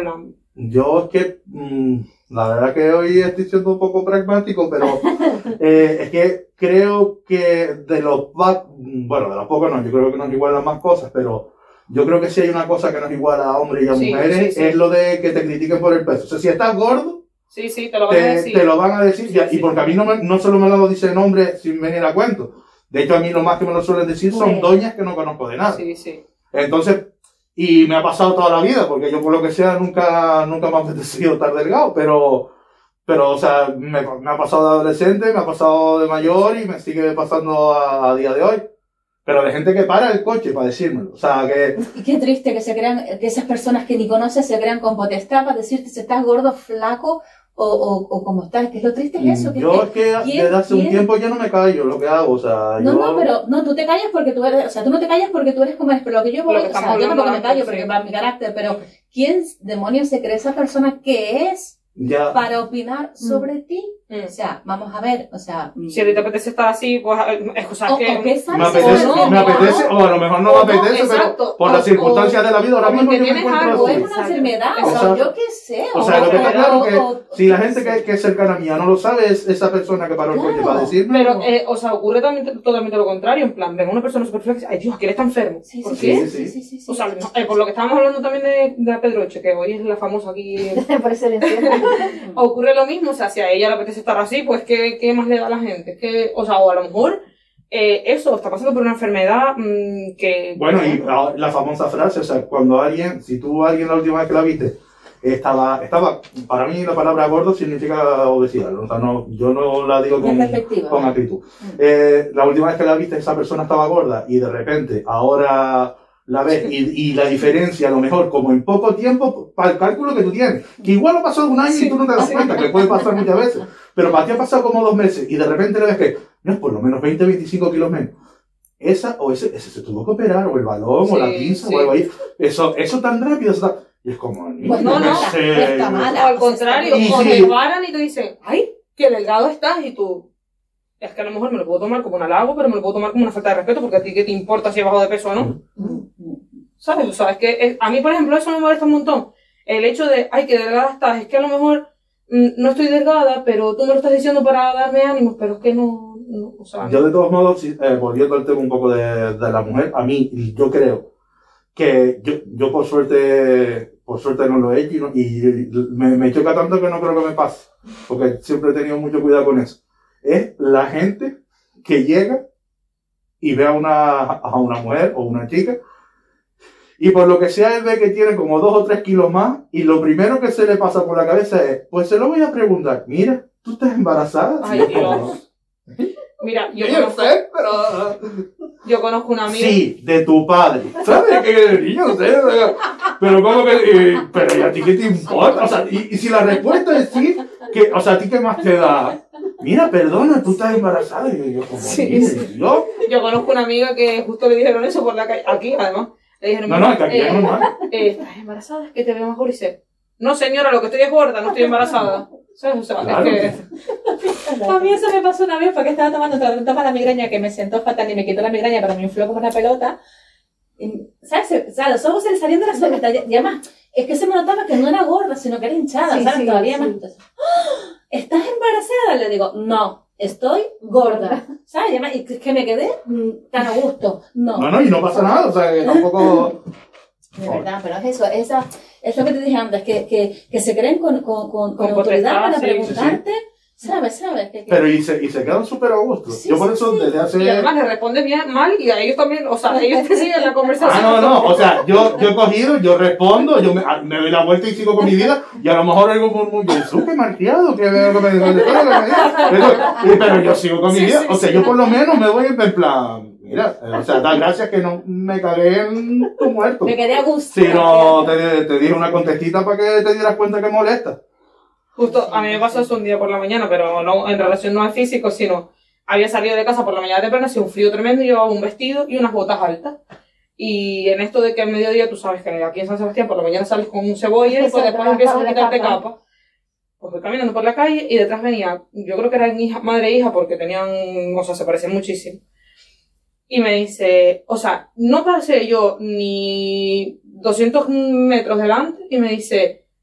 Yo es que, mmm, la verdad que hoy estoy siendo un poco pragmático, pero eh, es que creo que de los, bueno, de los pocos no, yo creo que nos igualan más cosas, pero yo creo que si hay una cosa que nos iguala a hombres y a Sí, mujeres, sí, sí. es lo de que te critiquen por el peso. O sea, si estás gordo, Sí, sí, te lo van a te, decir. te lo van a decir, Sí, ya, sí. y porque a mí no, me, no solo me lo dicen hombres sin venir a cuento. De hecho, a mí lo más que me lo suelen decir son Bueno. doñas que no conozco de nada. Sí, sí. Entonces, y me ha pasado toda la vida, porque yo por lo que sea nunca, nunca me ha apetecido estar delgado, pero, pero, o sea, me, me ha pasado de adolescente, me ha pasado de mayor y me sigue pasando a, a día de hoy. Pero de gente que para el coche para decírmelo. O sea, que, Y qué triste que se crean, que esas personas que ni conoces se crean con potestad para decirte si estás gordo, flaco o, o, o como estás. Que lo triste es eso. Que yo es es que ¿quién- desde hace un quién? tiempo yo no me callo lo que hago, o sea, No, yo... no, pero no, tú te callas porque tú eres, o sea, tú no te callas porque tú eres como eres, pero lo que yo voy, Lo que o sea, estamos yo tampoco me hablando callo antes, porque sí. va mi carácter, pero ¿quién demonios se cree esa persona que es Ya, para opinar sobre ti? Mm. O sea, vamos a ver, o sea, Si a ti te apetece estar así, pues, es cosa o, que... o qué sabes me apetece, no, me no, apetece, no. o a lo mejor no O me no, apetece, exacto. pero por O- las circunstancias de la vida, ahora o mismo porque yo me tienes encuentro algo, o así. es una Exacto. enfermedad, o Exacto. yo qué sé, O sea, lo que está claro que o- si la gente que, que es cercana a mí ya no lo sabe, es esa persona que paró el coche Claro. para decirme. Pero, eh, o sea, ocurre también totalmente lo contrario, en plan, ven una persona súper flexible, ay Dios, que él está enfermo. Sí, ¿Por sí, qué? sí, sí, sí, sí, O sea, sí. eh, por lo que estábamos hablando también de, de la Pedroche, que hoy es la famosa aquí, Por excelencia. ocurre lo mismo, o sea, si a ella le apetece estar así, pues ¿qué, qué más le da a la gente? Que, o sea, o a lo mejor eh, eso, está pasando por una enfermedad mmm, que... Bueno, y la, la famosa frase, o sea, cuando alguien, si tú a alguien la última vez que la viste, estaba, estaba, para mí la palabra gordo significa obesidad, ¿no? O sea, no, yo no la digo Es con, perspectiva. con acritud. Eh, la última vez que la viste, esa persona estaba gorda y de repente ahora la ves y, y la diferencia, a lo mejor, como en poco tiempo, para el cálculo que tú tienes, que igual ha pasado un año y tú no te das cuenta, que puede pasar muchas veces, pero para ti ha pasado como dos meses y de repente le ves que, no es por lo menos veinte, veinticinco kilos menos. Esa o ese, ese se tuvo que operar, o el balón, Sí, o la pinza, sí. o algo ahí. Eso, eso tan rápido, eso tan... Y es como, Pues no, no, sé, pues está mal. O al contrario, Y o sí. te paran y te dicen, ay, qué delgado estás, y tú... Es que a lo mejor me lo puedo tomar como un halago, pero me lo puedo tomar como una falta de respeto, porque a ti qué te importa si he bajado de peso o no. ¿Sabes? O sea, es que es- a mí, por ejemplo, eso me molesta un montón. El hecho de, ay, qué delgada estás, es que a lo mejor mm, no estoy delgada, pero tú me lo estás diciendo para darme ánimos, pero es que no, no o sea, Yo de todos modos, si- eh, volviendo al tema un poco de, de la mujer, a mí, yo creo que yo, yo por suerte, por suerte no lo he hecho y, no- y me, me choca tanto que no creo que me pase, porque siempre he tenido mucho cuidado con eso. Es la gente que llega y ve a una, a una mujer o una chica y por lo que sea él ve que tiene como dos o tres kilos más y lo primero que se le pasa por la cabeza es, pues se lo voy a preguntar, mira, ¿tú estás embarazada? Ay, Y yo como, Dios. Mira, yo "Sí, conozco, sé, pero... yo conozco una amiga. Sí, de tu padre. ¿Sabes? Que el niño no sé, o sea, pero como que, eh, pero ¿y a ti qué te importa? O sea, y, y si la respuesta es sí, que, o sea, ¿a ti qué más te da? Mira, perdona, tú estás embarazada. Y yo, yo como, Sí, "Mire, sí. yo, Yo conozco una amiga que justo le dijeron eso por la calle, aquí además. Le dijeron, no, no, "Mira, que aquí eh, es normal. eh, ¿estás embarazada? Es que te veo mejor", y dice, no señora, lo que estoy es gorda, no estoy embarazada. ¿Sabes? O sea, Claro. es que... A mí eso me pasó una vez porque estaba tomando tratamiento para la migraña que me sentó fatal y me quitó la migraña, pero me infló como una pelota. Y, ¿sabes? O sea, los ojos se le salían de las órbitas. Y además, es que se me notaba que no era gorda, sino que era hinchada, Sí, ¿sabes? sí, Todavía sí. más. Entonces, ¡ah! ¿Estás embarazada? Le digo, no, estoy gorda. ¿Sabes? Y además, y es que me quedé mm, tan a gusto. No. No, no, y no pasa nada, o sea, que tampoco... De verdad, pero es eso, esa, es lo que te dije antes, que, que, que se creen con, con, con, con Con autoridad potestad, para sí, preguntarte, ¿sabes? ¿Sabes? Que, que- Pero y se, y se quedan súper a gusto. Sí, Yo por sí, eso sí. desde hace... Y además le respondes bien mal y a ellos también, o sea, ellos te siguen la conversación. Ah, no, no, o sea, yo, yo he cogido, yo respondo, yo me, me doy la vuelta y sigo con mi vida, y a lo mejor oigo un murmullo, Jesús, qué marqueado, que veo que me dice, pero yo sigo con mi Sí, vida, sí, o sea, sí. yo por lo menos me voy en plan, mira, o sea, da gracias que no me cagué en tu muerto. Me quedé a gusto. Si no, te, te dije una contestita para que te dieras cuenta que molesta. Justo, a mí me pasó eso un día por la mañana, pero no en relación no al físico, sino había salido de casa por la mañana temprano, hacía un frío tremendo, y llevaba un vestido y unas botas altas. Y en esto de que al mediodía, tú sabes que aquí en San Sebastián por la mañana sales con un cebolla y pues después empiezas a quitarte capa. Pues voy caminando por la calle y detrás venía, yo creo que eran hija, madre e hija porque tenían, o sea, se parecían muchísimo. Y me dice, o sea, no pasé yo ni doscientos metros delante y me dice,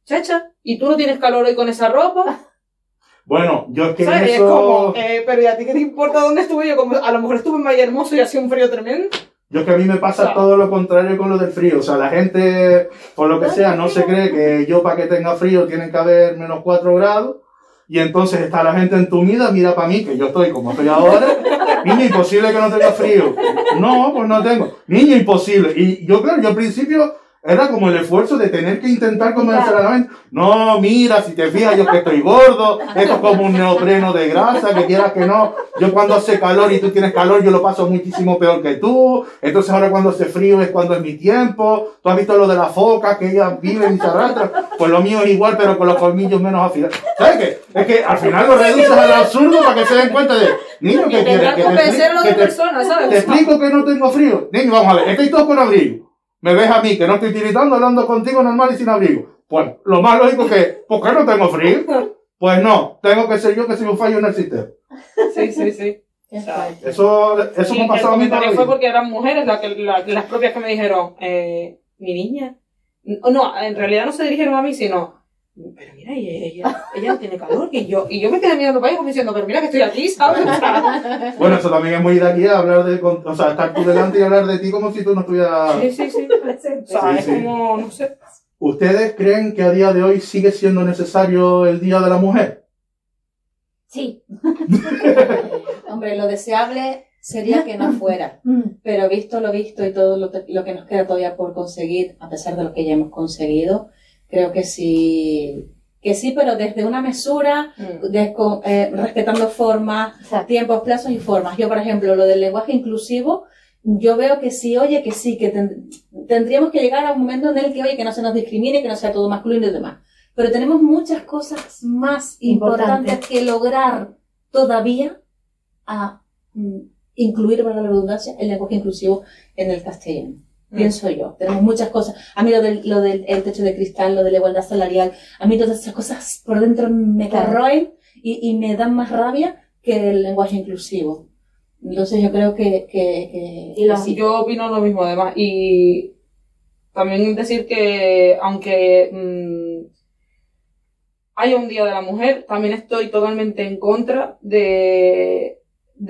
chacha, y tú no tienes calor hoy con esa ropa. Bueno, yo es que ¿Sabes? eso... Es como, eh, pero ¿y a ti qué te importa dónde estuve yo? Como, a lo mejor estuve en Valle Hermoso y hacía un frío tremendo. Yo es que a mí me pasa O sea, todo lo contrario con lo del frío. O sea, la gente, por lo que sea, no se cree que yo para que tenga frío tiene que haber menos cuatro grados. Y entonces está la gente entumida, mira para mí, que yo estoy como estoy ahora. Niño, imposible que no tenga frío. No, pues no tengo. Niño, imposible. Y yo, claro, yo al principio era como el esfuerzo de tener que intentar convencer a la gente. No, mira, si te fijas, yo que estoy gordo, esto es como un neopreno de grasa, que quieras que no. Yo cuando hace calor y tú tienes calor, yo lo paso muchísimo peor que tú. Entonces ahora cuando hace frío es cuando es mi tiempo. Tú has visto lo de la foca, que ella vive y se arrastra. Pues lo mío es igual, pero con los colmillos menos afilados. ¿Sabes qué? Es que al final lo reduces al absurdo para que se den cuenta de, niño, que quieres que te, convencerlo que de te, persona, ¿sabes? te explico que no tengo frío. Niño, vamos a ver, estoy todo con abrigo. Me ves a mí, que no estoy tiritando, hablando contigo normal y sin abrigo. Pues, lo más lógico es que, ¿por qué no tengo frío? Pues no, tengo que ser yo que soy un fallo en el sistema. Sí, sí, sí. Qué fuerte. Eso, eso Y me ha pasado a el mí toda la comentario fue vida. porque eran mujeres la que, la- las propias que me dijeron, eh, mi niña. No, no, en realidad no se dirigieron a mí, sino, pero mira, ella, ella, ella no tiene calor, que yo, y yo me quedé mirando para ella como diciendo, pero mira que estoy aquí, ¿sabes? O sea, Bueno, eso también es muy de aquí, hablar de, con- o sea, estar tú delante y hablar de ti como si tú no estuvieras... sí, sí, sí. O sea, Sí, es sí. como, no sé. ¿Ustedes creen que a día de hoy sigue siendo necesario el Día de la Mujer? Sí. Hombre, lo deseable sería que no fuera, Mm. pero visto lo visto y todo lo, te- lo que nos queda todavía por conseguir, a pesar de lo que ya hemos conseguido, creo que sí, que sí, pero desde una mesura, Mm. de- con- eh, respetando formas, Exacto. tiempos, plazos y formas. Yo, por ejemplo, lo del lenguaje inclusivo, yo veo que sí, oye, que sí, que ten- tendríamos que llegar a un momento en el que, oye, que no se nos discrimine, que no sea todo masculino y demás. Pero tenemos muchas cosas más Importante. importantes que lograr todavía a mm, incluir, para la redundancia, el lenguaje inclusivo en el castellano. Mm. Pienso yo. Tenemos muchas cosas. A mí lo del, lo del el techo de cristal, lo de la igualdad salarial, a mí todas esas cosas por dentro me Claro. corroen y, y me dan más rabia que el lenguaje inclusivo. Entonces yo creo que, que, que, Y los- que sí. Yo opino lo mismo, además. Y también decir que, aunque mm, haya un Día de la Mujer, también estoy totalmente en contra de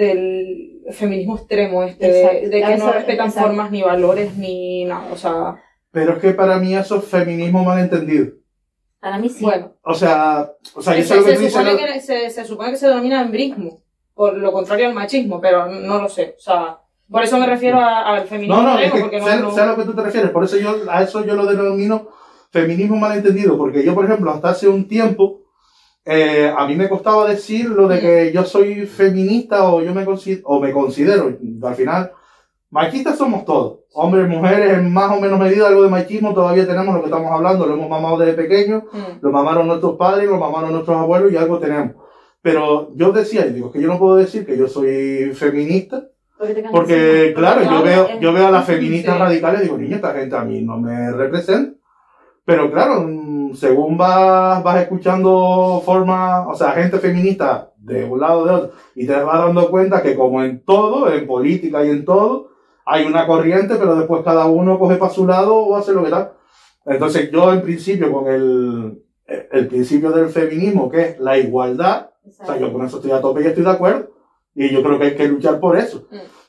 del feminismo extremo, este, de, Exacto. de que Eso- no respetan exacto. formas ni valores ni nada. O sea, Pero es que para mí eso es feminismo malentendido. Para mí sí. bueno. O sea, o sea, yo sé se, lo que se tú dices. supone ¿no? que, se, se supone que se denomina embrismo, por lo contrario al machismo, pero no lo sé. O sea, por eso me refiero a- al feminismo No, no, es extremo, que porque sé, no, no- sé a lo que tú te refieres. Por eso yo a eso yo lo denomino feminismo malentendido. Porque yo, por ejemplo, hasta hace un tiempo, eh, a mí me costaba decir lo de que yo soy feminista o yo me, consi- o me considero. Al final, machistas somos todos. Hombres, mujeres, en más o menos medida algo de machismo todavía tenemos lo que estamos hablando. Lo hemos mamado desde pequeños. Mm. Lo mamaron nuestros padres, lo mamaron nuestros abuelos y algo tenemos. Pero yo decía, y digo que yo no puedo decir que yo soy feminista, Porque, te porque claro, yo Claro, veo, es- yo veo a las feministas sí. radicales y digo, niña, esta gente a mí no me representa. Pero claro, mm, según vas, vas escuchando formas, o sea, gente feminista de un lado o de otro, y te vas dando cuenta que como en todo, en política y en todo, hay una corriente, pero después cada uno coge para su lado o hace lo que tal. Entonces yo en principio con el, el principio del feminismo, que es la igualdad, o sea, yo con eso estoy a tope y estoy de acuerdo, y yo creo que hay que luchar por eso.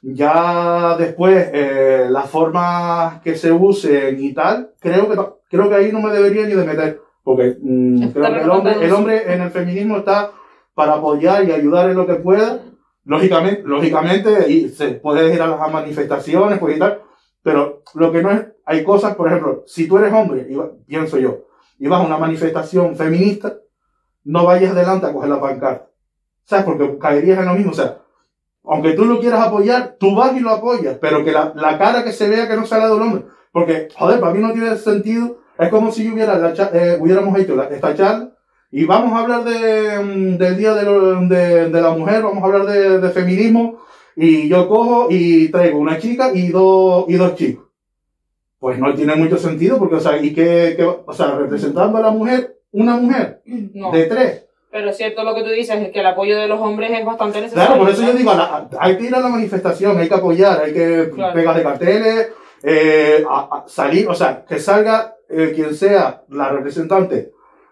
Ya después, eh, las formas que se usen y tal, creo que, to- creo que ahí no me debería ni de meter, porque mm, Está creo que el hombre, el rematando. hombre en el feminismo está para apoyar y ayudar en lo que pueda. Lógicamente, lógicamente y se puede ir a las manifestaciones, pues y tal, pero lo que no es, hay cosas, por ejemplo, si tú eres hombre, y va- pienso yo, y vas a una manifestación feminista, no vayas adelante a coger la pancarta, ¿sabes? Porque caerías en lo mismo, o sea, aunque tú lo quieras apoyar, tú vas y lo apoyas, pero que la, la cara que se vea que no sea la de un hombre, porque, joder, para mí no tiene sentido, es como si hubiera la cha- eh, hubiéramos hecho la- esta charla, y vamos a hablar de, mm, del Día de, lo- de, de la Mujer, vamos a hablar de, de feminismo, y yo cojo y traigo una chica y, dos y dos chicos. Pues no tiene mucho sentido, porque, o sea, y que, que, o sea, representando a la mujer, una mujer No. de tres. Pero es cierto lo que tú dices, es que el apoyo de los hombres es bastante necesario. Claro, por eso yo ¿verdad? digo, a la- hay que ir a la manifestación, hay que apoyar, hay que Claro. pegar de carteles, eh, a- a salir, o sea, que salga eh, quien sea la representante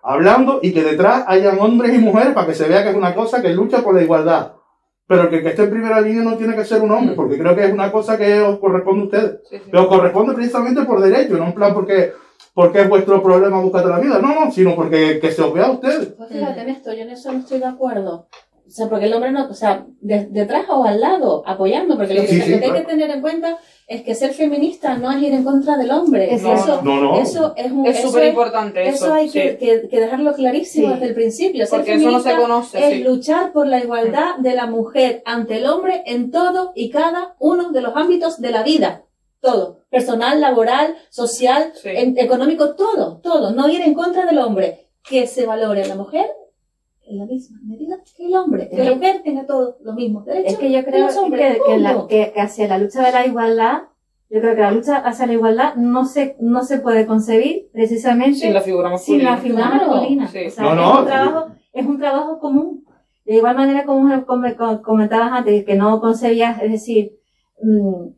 hablando y que detrás hayan hombres y mujeres para que se vea que es una cosa que lucha por la igualdad. Pero que el que esté en primera línea no tiene que ser un hombre, porque creo que es una cosa que os corresponde a ustedes. Sí, sí. Pero os corresponde precisamente por derecho, no en plan porque, porque es vuestro problema buscar la vida. No, no, sino porque que se os vea a ustedes. Pues fíjate en esto, yo en eso no estoy de acuerdo. O sea, porque el hombre no, o sea, de- detrás o al lado, apoyando, porque lo que, Sí, sí, lo que hay claro. que tener en cuenta es que ser feminista no es ir en contra del hombre. Es No, eso, No, no. eso es un, Es eso súper importante eso. Eso hay sí. que, que, que dejarlo clarísimo Sí. desde el principio. Ser Porque eso no se feminista conoce, es sí. luchar por la igualdad de la mujer ante el hombre en todo y cada uno de los ámbitos de la vida. Todo. Personal, laboral, social, Sí. en- económico, todo, todo. No ir en contra del hombre. Que se valore a la mujer en la misma medida que el hombre. Que la mujer tenga todos los mismos derechos. Es que yo creo los hombres, que, que, la- punto. que- que hacia la lucha de la igualdad, yo creo que la lucha hacia la igualdad no se, no se puede concebir precisamente Sin la figura sin masculina. la figura Claro, masculina. sí. O sea, No, es, no, un trabajo, es un trabajo común. De igual manera como como com- comentabas antes, que no concebías, es decir, mm,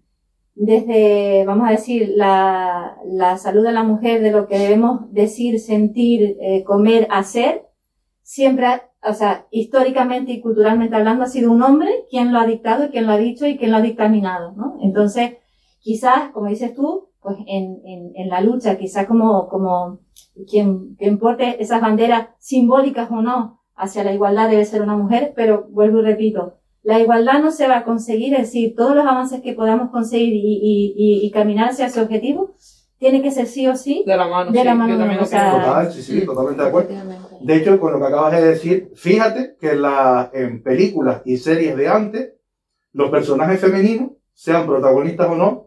desde, vamos a decir, la, la salud de la mujer, de lo que debemos decir, sentir, eh, comer, hacer, siempre, ha- o sea, históricamente y culturalmente hablando, ha sido un hombre quien lo ha dictado y quien lo ha dicho y quien lo ha dictaminado, ¿no? Entonces, quizás, como dices tú, pues en, en, en la lucha, quizás como, como quien, quien porte esas banderas simbólicas o no hacia la igualdad debe ser una mujer, pero vuelvo y repito, la igualdad no se va a conseguir, es decir, todos los avances que podamos conseguir y, y, y, y caminar hacia ese objetivo, tiene que ser sí o sí. De la mano, De sí. la mano, Yo también o lo sea, creo. Total, sí, sí, totalmente de acuerdo. Efectivamente. De hecho, con lo que acabas de decir, fíjate que en, la, en películas y series de antes, los personajes femeninos, sean protagonistas o no,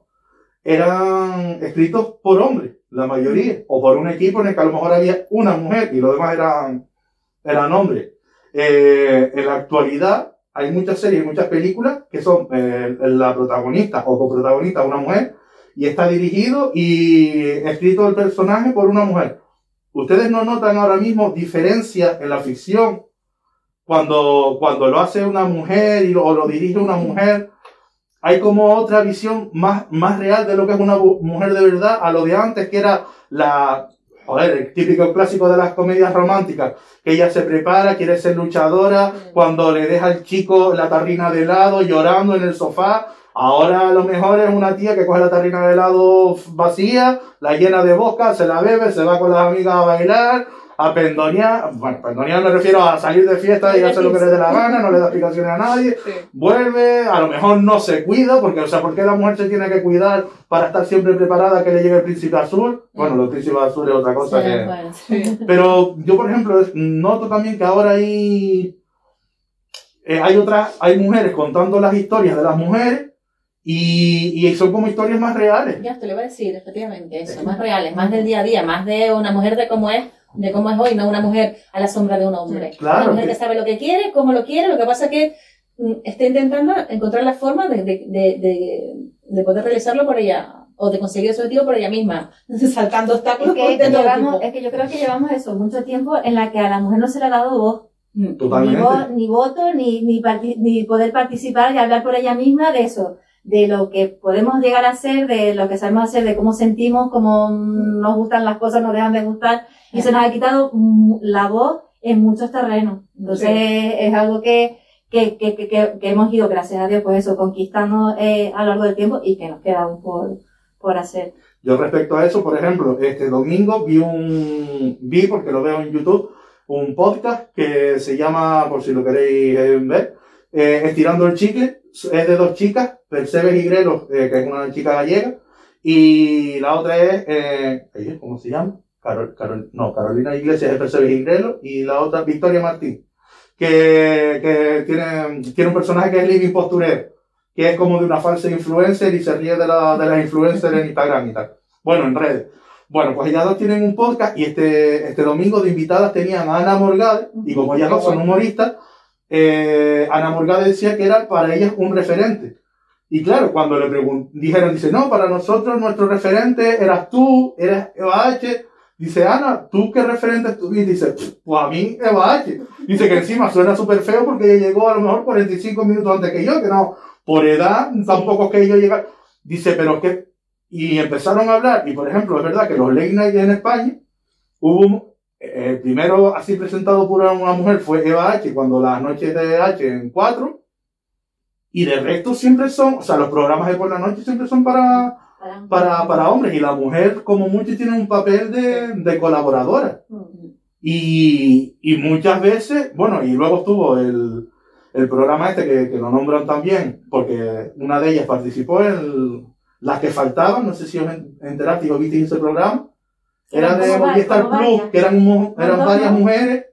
eran escritos por hombres, la mayoría, o por un equipo en el que a lo mejor había una mujer y los demás eran, eran hombres. Eh, en la actualidad hay muchas series y muchas películas que son eh, la protagonista o coprotagonista una mujer y está dirigido y escrito el personaje por una mujer. ¿Ustedes no notan ahora mismo diferencias en la ficción cuando, cuando lo hace una mujer y lo, o lo dirige una mujer? Hay como otra visión más, más real de lo que es una bu- mujer de verdad a lo de antes, que era la, joder, el típico clásico de las comedias románticas, que ella se prepara, quiere ser luchadora, cuando le deja al chico la tarrina de helado llorando en el sofá. Ahora a lo mejor es una tía que coge la tarrina de helado vacía, la llena de vodka, se la bebe, se va con las amigas a bailar, a pendonear. Bueno, pendonear me refiero a salir de fiesta y hacer lo que le dé la gana, no le da explicaciones a nadie. Sí. Vuelve, a lo mejor no se cuida, porque, o sea, ¿por qué la mujer se tiene que cuidar para estar siempre preparada a que le llegue el príncipe azul? Bueno, los príncipes azules es otra cosa Sí, que... bueno. Sí. Pero yo, por ejemplo, es- noto también que ahora hay, eh, hay otras, hay mujeres contando las historias de las mujeres y, y son como historias más reales. Ya te lo iba a decir, efectivamente, eso, más reales, más del día a día, más de una mujer de cómo es, de cómo es hoy, no una mujer a la sombra de un hombre. Claro, Una mujer que- que sabe lo que quiere, cómo lo quiere, lo que pasa es que mm, está intentando encontrar la forma de, de, de, de, de poder realizarlo por ella, o de conseguir ese objetivo por ella misma, saltando Es obstáculos que, de todo llevamos, tipo. es que yo creo que llevamos eso, mucho tiempo en la que a la mujer no se le ha dado voz. Ni, Totalmente. vo- ni voto, ni, ni, parti- ni poder participar y hablar por ella misma de eso, de lo que podemos llegar a hacer, de lo que sabemos hacer, de cómo sentimos, cómo mm, nos gustan las cosas, nos dejan de gustar, y se nos ha quitado mm, la voz en muchos terrenos. Entonces es algo que, que, que, que, que- que hemos ido, gracias a Dios, pues eso, conquistando eh, a lo largo del tiempo y que nos queda aún por, por hacer. Yo respecto a eso, por ejemplo, este domingo vi un, vi, porque lo veo en YouTube, un podcast que se llama, por si lo queréis eh, ver, eh, Estirando el Chicle. Es de dos chicas, Percebes y Grelos, eh, que es una chica gallega, y la otra es, eh, ¿ahí? ¿Cómo se llama? Carol, Carol, no, Carolina Iglesias es Percebes y Grelos, y la otra, Victoria Martín, que, que tiene, tiene un personaje que es Living Postureo, que es como de una falsa influencer y se ríe de, la, de las influencers en Instagram y tal. Bueno, en redes. Bueno, pues ellas dos tienen un podcast y este, este domingo de invitadas tenían a Ana Morgade, y como ellas dos son humoristas, eh, Ana Morgade decía que era para ellas un referente. Y claro, cuando le pregun- dijeron, dice, no, para nosotros nuestro referente eras tú, eras Eva H. Dice, Ana, ¿tú qué referente tuviste? Dice, pues a mí Eva H. Dice que encima suena súper feo porque ella llegó a lo mejor cuarenta y cinco minutos antes que yo, que no, por edad, tampoco es que yo llegara. Dice, pero que... Y empezaron a hablar, y por ejemplo, es verdad que los late night en España, hubo, el primero así presentado por una mujer fue Eva H, cuando las noches de H en cuatro. Y de resto siempre son, o sea, los programas de por la noche siempre son para, para, para hombres. Y la mujer, como mucho, tiene un papel de, de colaboradora. Y, y muchas veces, bueno, y luego estuvo el, el programa este que, que lo nombran también, porque una de ellas participó en Las que faltaban, no sé si os enterasteis o visteis ese programa. Era de Movistar Plus, que eran, eran varias mujeres.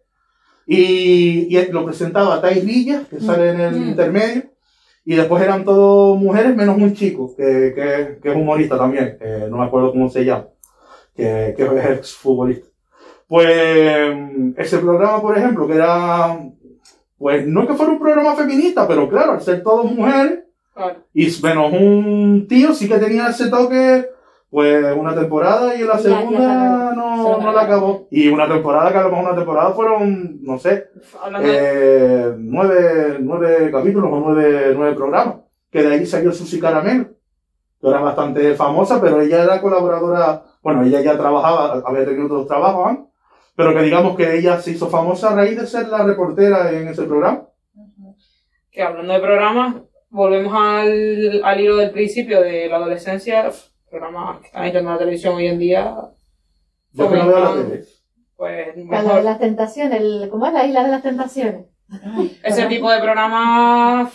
Y, y lo presentaba Thais Villas, que sale en el intermedio. Y después eran todos mujeres, menos un chico, que, que, que es humorista también, que no me acuerdo cómo se llama, que, que es exfutbolista. Pues ese programa, por ejemplo, que era, pues no es que fuera un programa feminista, pero claro, al ser todos mujeres, y menos un tío, sí que tenía ese toque, pues una temporada y en la segunda ya, ya no, no la acabó. Y una temporada, que a lo mejor una temporada fueron, no sé, eh, nueve, nueve capítulos o nueve, nueve programas. Que de ahí salió Susi Caramelo, que era bastante famosa, pero ella era colaboradora, bueno, ella ya trabajaba, había tenido otros trabajos antes, pero que digamos que ella se hizo famosa a raíz de ser la reportera en ese programa. Que hablando de programas, volvemos al, al hilo del principio de la adolescencia. Programas que están hechos en la televisión hoy en día. Yo que no veo la tele. Pues mejor. La de las tentaciones, el, ¿cómo es la isla de las tentaciones? Ese tipo de programas.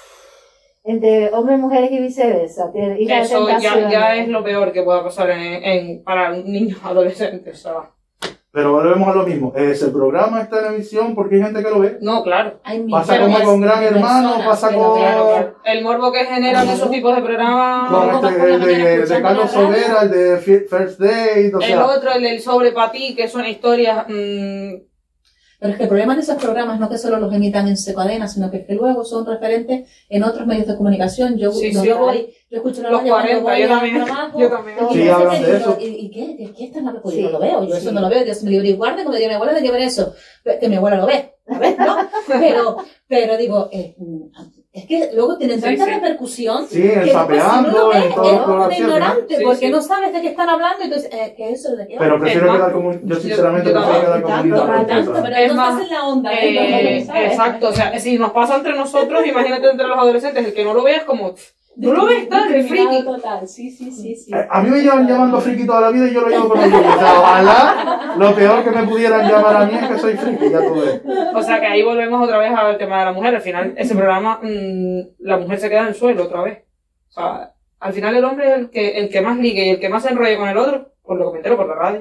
Entre hombres, mujeres y viceversa. Isla Eso de ya, ya es lo peor que pueda pasar en, en, para un niño adolescente, ¿sabes? Pero volvemos a lo mismo. Ese programa está en emisión porque hay gente que lo ve. No, claro. Pasa como con Gran Hermano, pasa con... Claro, claro. El morbo que generan esos tipos de programas... Con este, el de, de Carlos Sobera, el de First Date, o sea... El otro, el del Sobre Pa' Ti, que son historias... Mmm... Pero es que el problema de esos programas no es que solo los emitan en Secadena, sino que es que luego son referentes en otros medios de comunicación. Yo, sí, no, sí, yo voy, yo escucho la los radio cuando cuarenta, voy yo al también, trabajo. yo también. Y, sí, hablan de eso. ¿Y, ¿Y qué? ¿Qué, qué está en la pues sí, yo no lo veo, yo sí. eso no lo veo. Dios me libre y guarde, como diría mi abuela, de que ver eso. Que mi abuela lo ve, ¿sabes? ¿No? Pero, pero digo, eh, es que luego tienen tanta sí, sí. repercusión sí, que después, zapeando, si no lo ves, en todo eres un el ignorante, sí, porque sí. no sabes de qué están hablando, entonces, eh, ¿qué es eso? ¿De qué Pero hablan? prefiero Es quedar más, como... Yo sinceramente yo prefiero quedar No, como tanto, un tanto, pero Es no más, estás en la onda, ¿eh? Eh, ¿sabes? exacto, o sea, si nos pasa entre nosotros, imagínate entre los adolescentes, el que no lo vea es como... ¿No lo ves? Tal, el friki. Total, sí, sí, sí, sí. Eh, A mí me llevan llamando friki toda la vida y yo lo llamo como friki. O sea, ojalá lo peor que me pudieran llamar a mí es que soy friki, ya tú ves. O sea que ahí volvemos otra vez al tema de la mujer. Al final, ese programa, mmm, la mujer se queda en el suelo otra vez. O sea, al final el hombre es el que, el que más ligue y el que más se enrolla con el otro, por lo que me entero por la radio.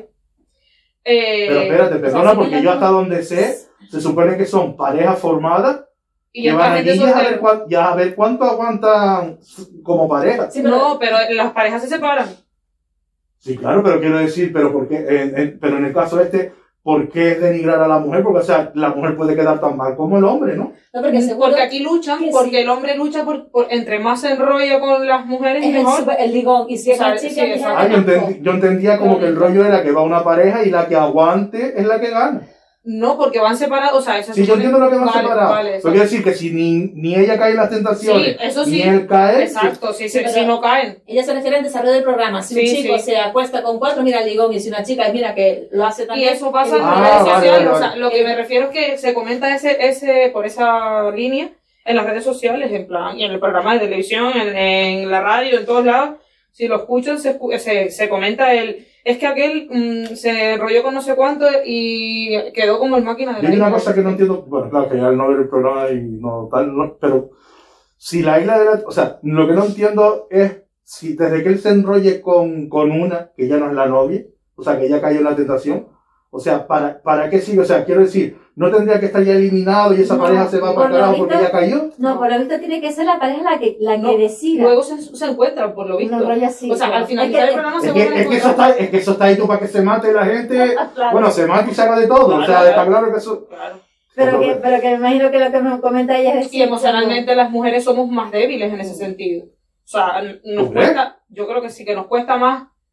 Eh, Pero espérate, perdona, o sea, sí que porque ya yo no- hasta donde sé, se supone que son parejas formadas y que ya van está gente allí ya a, ver soltera. cuán- ya a ver cuánto aguantan como pareja. Sí, pero- No, pero las parejas se separan. Sí, claro, pero quiero decir, pero porque, en, en- pero en el caso este, ¿por qué es denigrar a la mujer? Porque, o sea, la mujer puede quedar tan mal como el hombre, ¿no? No, porque seguro Porque aquí luchan, que porque sí. el hombre lucha por, por entre más se enrolla con las mujeres, es el, mejor. super- el ligón, y si es O sea, la chica, sí, mira, exacto. Ah, yo, tampoco. entendí- yo entendía como que el rollo era que va una pareja y la que aguante es la que gana. No, porque van separados, o sea, eso Sí, yo entiendo lo que van vale, separados. Vale, Pero quiero decir que si ni, ni ella cae en las tentaciones, Sí, eso sí. ni él cae, exacto, si, Sí, si, pero- si no caen. Ella se refiere al desarrollo del programa. Si Sí, un chico sí. se acuesta con cuatro, mira el ligón, y si una chica, mira que lo hace Y también. eso pasa en Ah, las redes vale, sociales. vale, O sea, vale. lo que me refiero es que se comenta ese, ese, por esa línea en las redes sociales, en plan, y en el programa de televisión, en, en la radio, en todos lados. Si lo escuchan, se, escu- se, se comenta el, es que aquel mm, se enrolló con no sé cuánto y quedó como el máquina de Yo hay la una isla. cosa que no entiendo, bueno, claro, que ya al no ver el programa y no tal, no, pero si la isla de la, o sea, lo que no entiendo es si desde que él se enrolle con, con una, que ya no es la novia, o sea, que ya cayó en la tentación, o sea, ¿para, para qué sigue? O sea, quiero decir, no tendría que estar ya eliminado y esa No, pareja se va por para el lo carajo porque visto- ya cayó. No, por lo visto tiene que ser la pareja la que, la que No, decida. Luego se, se encuentran, por lo visto. Un rollo así, O sea, claro. al final Es que- del programa se Es que, vuelven a es, que eso encontrar. está, es que eso está hecho para que se mate la gente, Claro. bueno, se mate y se haga de todo, o sea, Claro, está claro que eso... Claro. Pero que, pero que me imagino que lo que me comenta ella es decir, Y emocionalmente las mujeres somos más débiles en ese sentido. O sea, nos ¿Tú crees? cuesta, yo creo que sí que nos cuesta más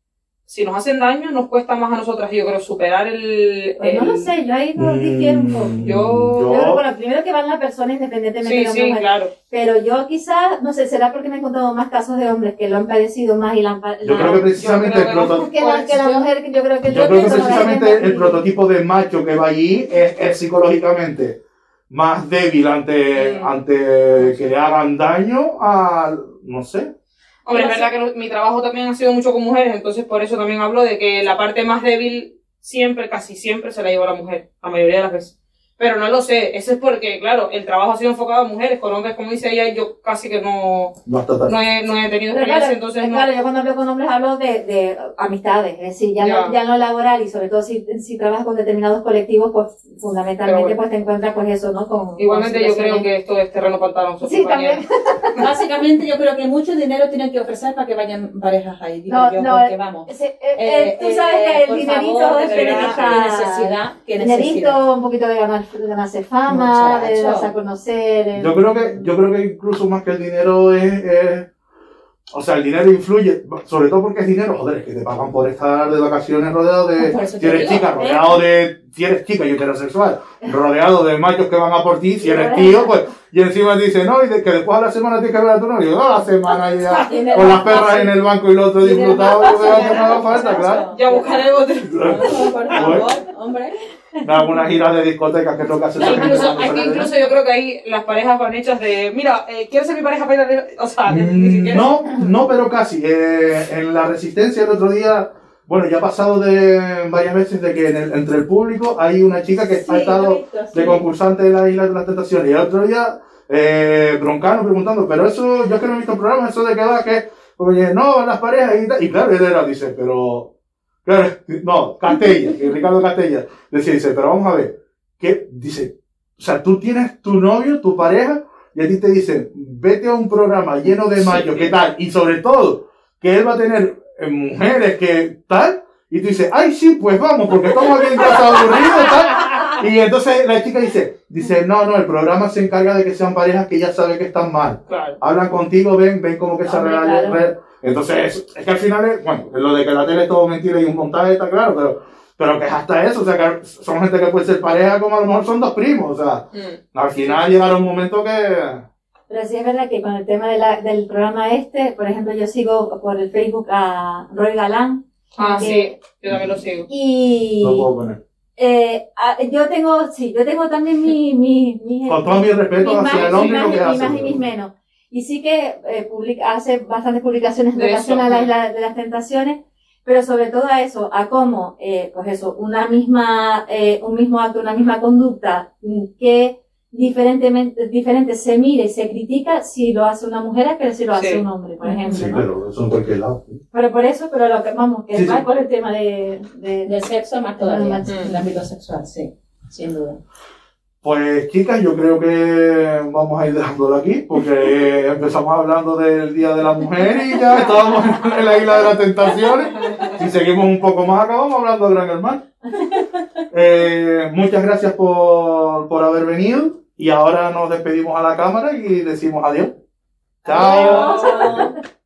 si nos hacen daño, nos cuesta más a nosotras, yo creo, superar el... Pues el... no lo sé, yo ahí no difiero un poco. Yo... Yo creo que, bueno, primero que van las personas independientemente Sí, de hombre o sí, mujer. claro. Pero yo quizás, no sé, será porque me he encontrado más casos de hombres que lo han padecido más y la han pa- Yo la- creo que precisamente yo creo el que no. prototipo... que la, que la mujer, que yo creo que Yo creo que pienso, no, precisamente la gente- el prototipo de macho que va allí es, es psicológicamente más débil ante, Mm. ante que le hagan daño a, no sé. Hombre, es verdad que no- mi trabajo también ha sido mucho con mujeres, entonces por eso también hablo de que la parte más débil siempre, casi siempre se la lleva la mujer, la mayoría de las veces. Pero no lo sé, eso es porque, claro, el trabajo ha sido enfocado a mujeres, con hombres, como dice ella, yo casi que no, No está tan- no, he, no he tenido Pero experiencia, claro, entonces no... claro, yo cuando hablo con hombres hablo de, de amistades, es decir, ya, Ya. No, ya no laboral y sobre todo si, si trabajas con determinados colectivos, pues fundamentalmente Pero bueno. pues te encuentras pues eso, ¿no? Con, Igualmente con yo creo situaciones- que esto es terreno pantanoso. Sí, también. Básicamente yo creo que mucho dinero tienen que ofrecer para que vayan parejas ahí, digo No, yo, no, porque vamos. Ese- eh, Eh, eh, tú sabes eh, que el por dinerito favor, de es verdad, beneficia- qué necesidad, qué necesidad. dinerito, un poquito de ganar, de ganarse fama, de Muchacho. darse a conocer. el- Yo creo que, yo creo que incluso más que el dinero es, es- o sea, el dinero influye, sobre todo porque es dinero, joder, es que te pagan por estar de vacaciones rodeado de, Por eso si te eres digo, chica, ¿eh? rodeado de, si eres chica y heterosexual, rodeado de machos que van a por ti, si eres tío, pues, y encima te dice, no, y de, que después a la semana tienes que ver a tu novio, no, a la semana ya, Tiene con las más perras fácil. en el banco y lo otro Tiene disfrutado, más lo que va fácil, que me haga ¿no? falta, claro. Ya buscaré otro. No, por favor, hombre. Algunas giras de discotecas que es lo que hace No, esa gente incluso, cuando es que sale de- incluso yo creo que ahí las parejas van hechas de, mira, eh, quiero ser mi pareja para ir a... O sea, ni Mm, siquiera... No, no, pero casi. Eh, en la Resistencia el otro día, bueno, ya ha pasado de varias veces de que en el- entre el público hay una chica que Sí, ha lo he estado visto, sí. de concursante en la Isla de las Tentaciones. Y el otro día, eh, Broncano preguntando, pero eso, yo que no he visto el programa, eso de que va, que, oye, no, las parejas y tal. Y claro, él era, dice, pero, claro, no, Castella, que Ricardo Castella, decía, dice, pero vamos a ver, ¿qué? Dice, o sea, tú tienes tu novio, tu pareja, y a ti te dicen, vete a un programa lleno de machos, ¿qué tal? Y sobre todo, que él va a tener eh, mujeres que tal, y tú dices, ay, sí, pues vamos, porque estamos aquí en casa aburridos, tal. Y entonces la chica dice, dice, no, no, el programa se encarga de que sean parejas que ya saben que están mal. Claro. Hablan contigo, ven, ven como que se Hombre, arregla. claro. Entonces, es que al final es, bueno, lo de que la tele es todo mentira y un montaje está claro, pero, pero que es hasta eso, o sea, que son gente que puede ser pareja como a lo mejor son dos primos, o sea, Mm. al final llegará un momento que... Pero sí es verdad que con el tema de la, del programa este, por ejemplo, yo sigo por el Facebook a Roy Galán. Ah, que- sí, yo también lo sigo. Y No puedo poner. eh, a- yo tengo, sí, yo tengo también mi, mi, mi, Con todo mi respeto mis hacia más- el hombre y mis lo que más- mis hace. más y mis menos. Y sí que eh, publica, hace bastantes publicaciones en De relación eso, a la mm. isla de las tentaciones, pero sobre todo a eso, a cómo, eh, pues eso, una misma, eh, un mismo acto, una misma conducta mm, que diferentemente, diferente se mire y se critica si lo hace una mujer a que si lo hace Sí. un hombre, por ejemplo, Sí, ¿no? pero eso en cualquier lado. Pero por eso, pero lo que, vamos, que Sí, va sí. por el tema de, de, Del sexo más todavía, Mm. el ámbito sexual, sí, sin duda. Pues chicas, yo creo que vamos a ir dejándolo aquí, porque empezamos hablando del Día de la Mujer y ya estábamos en la Isla de las Tentaciones. Si seguimos un poco más, acabamos hablando de Gran Hermano. Eh, muchas gracias por, por haber venido y ahora nos despedimos a la cámara y decimos adiós. Chao. Adiós.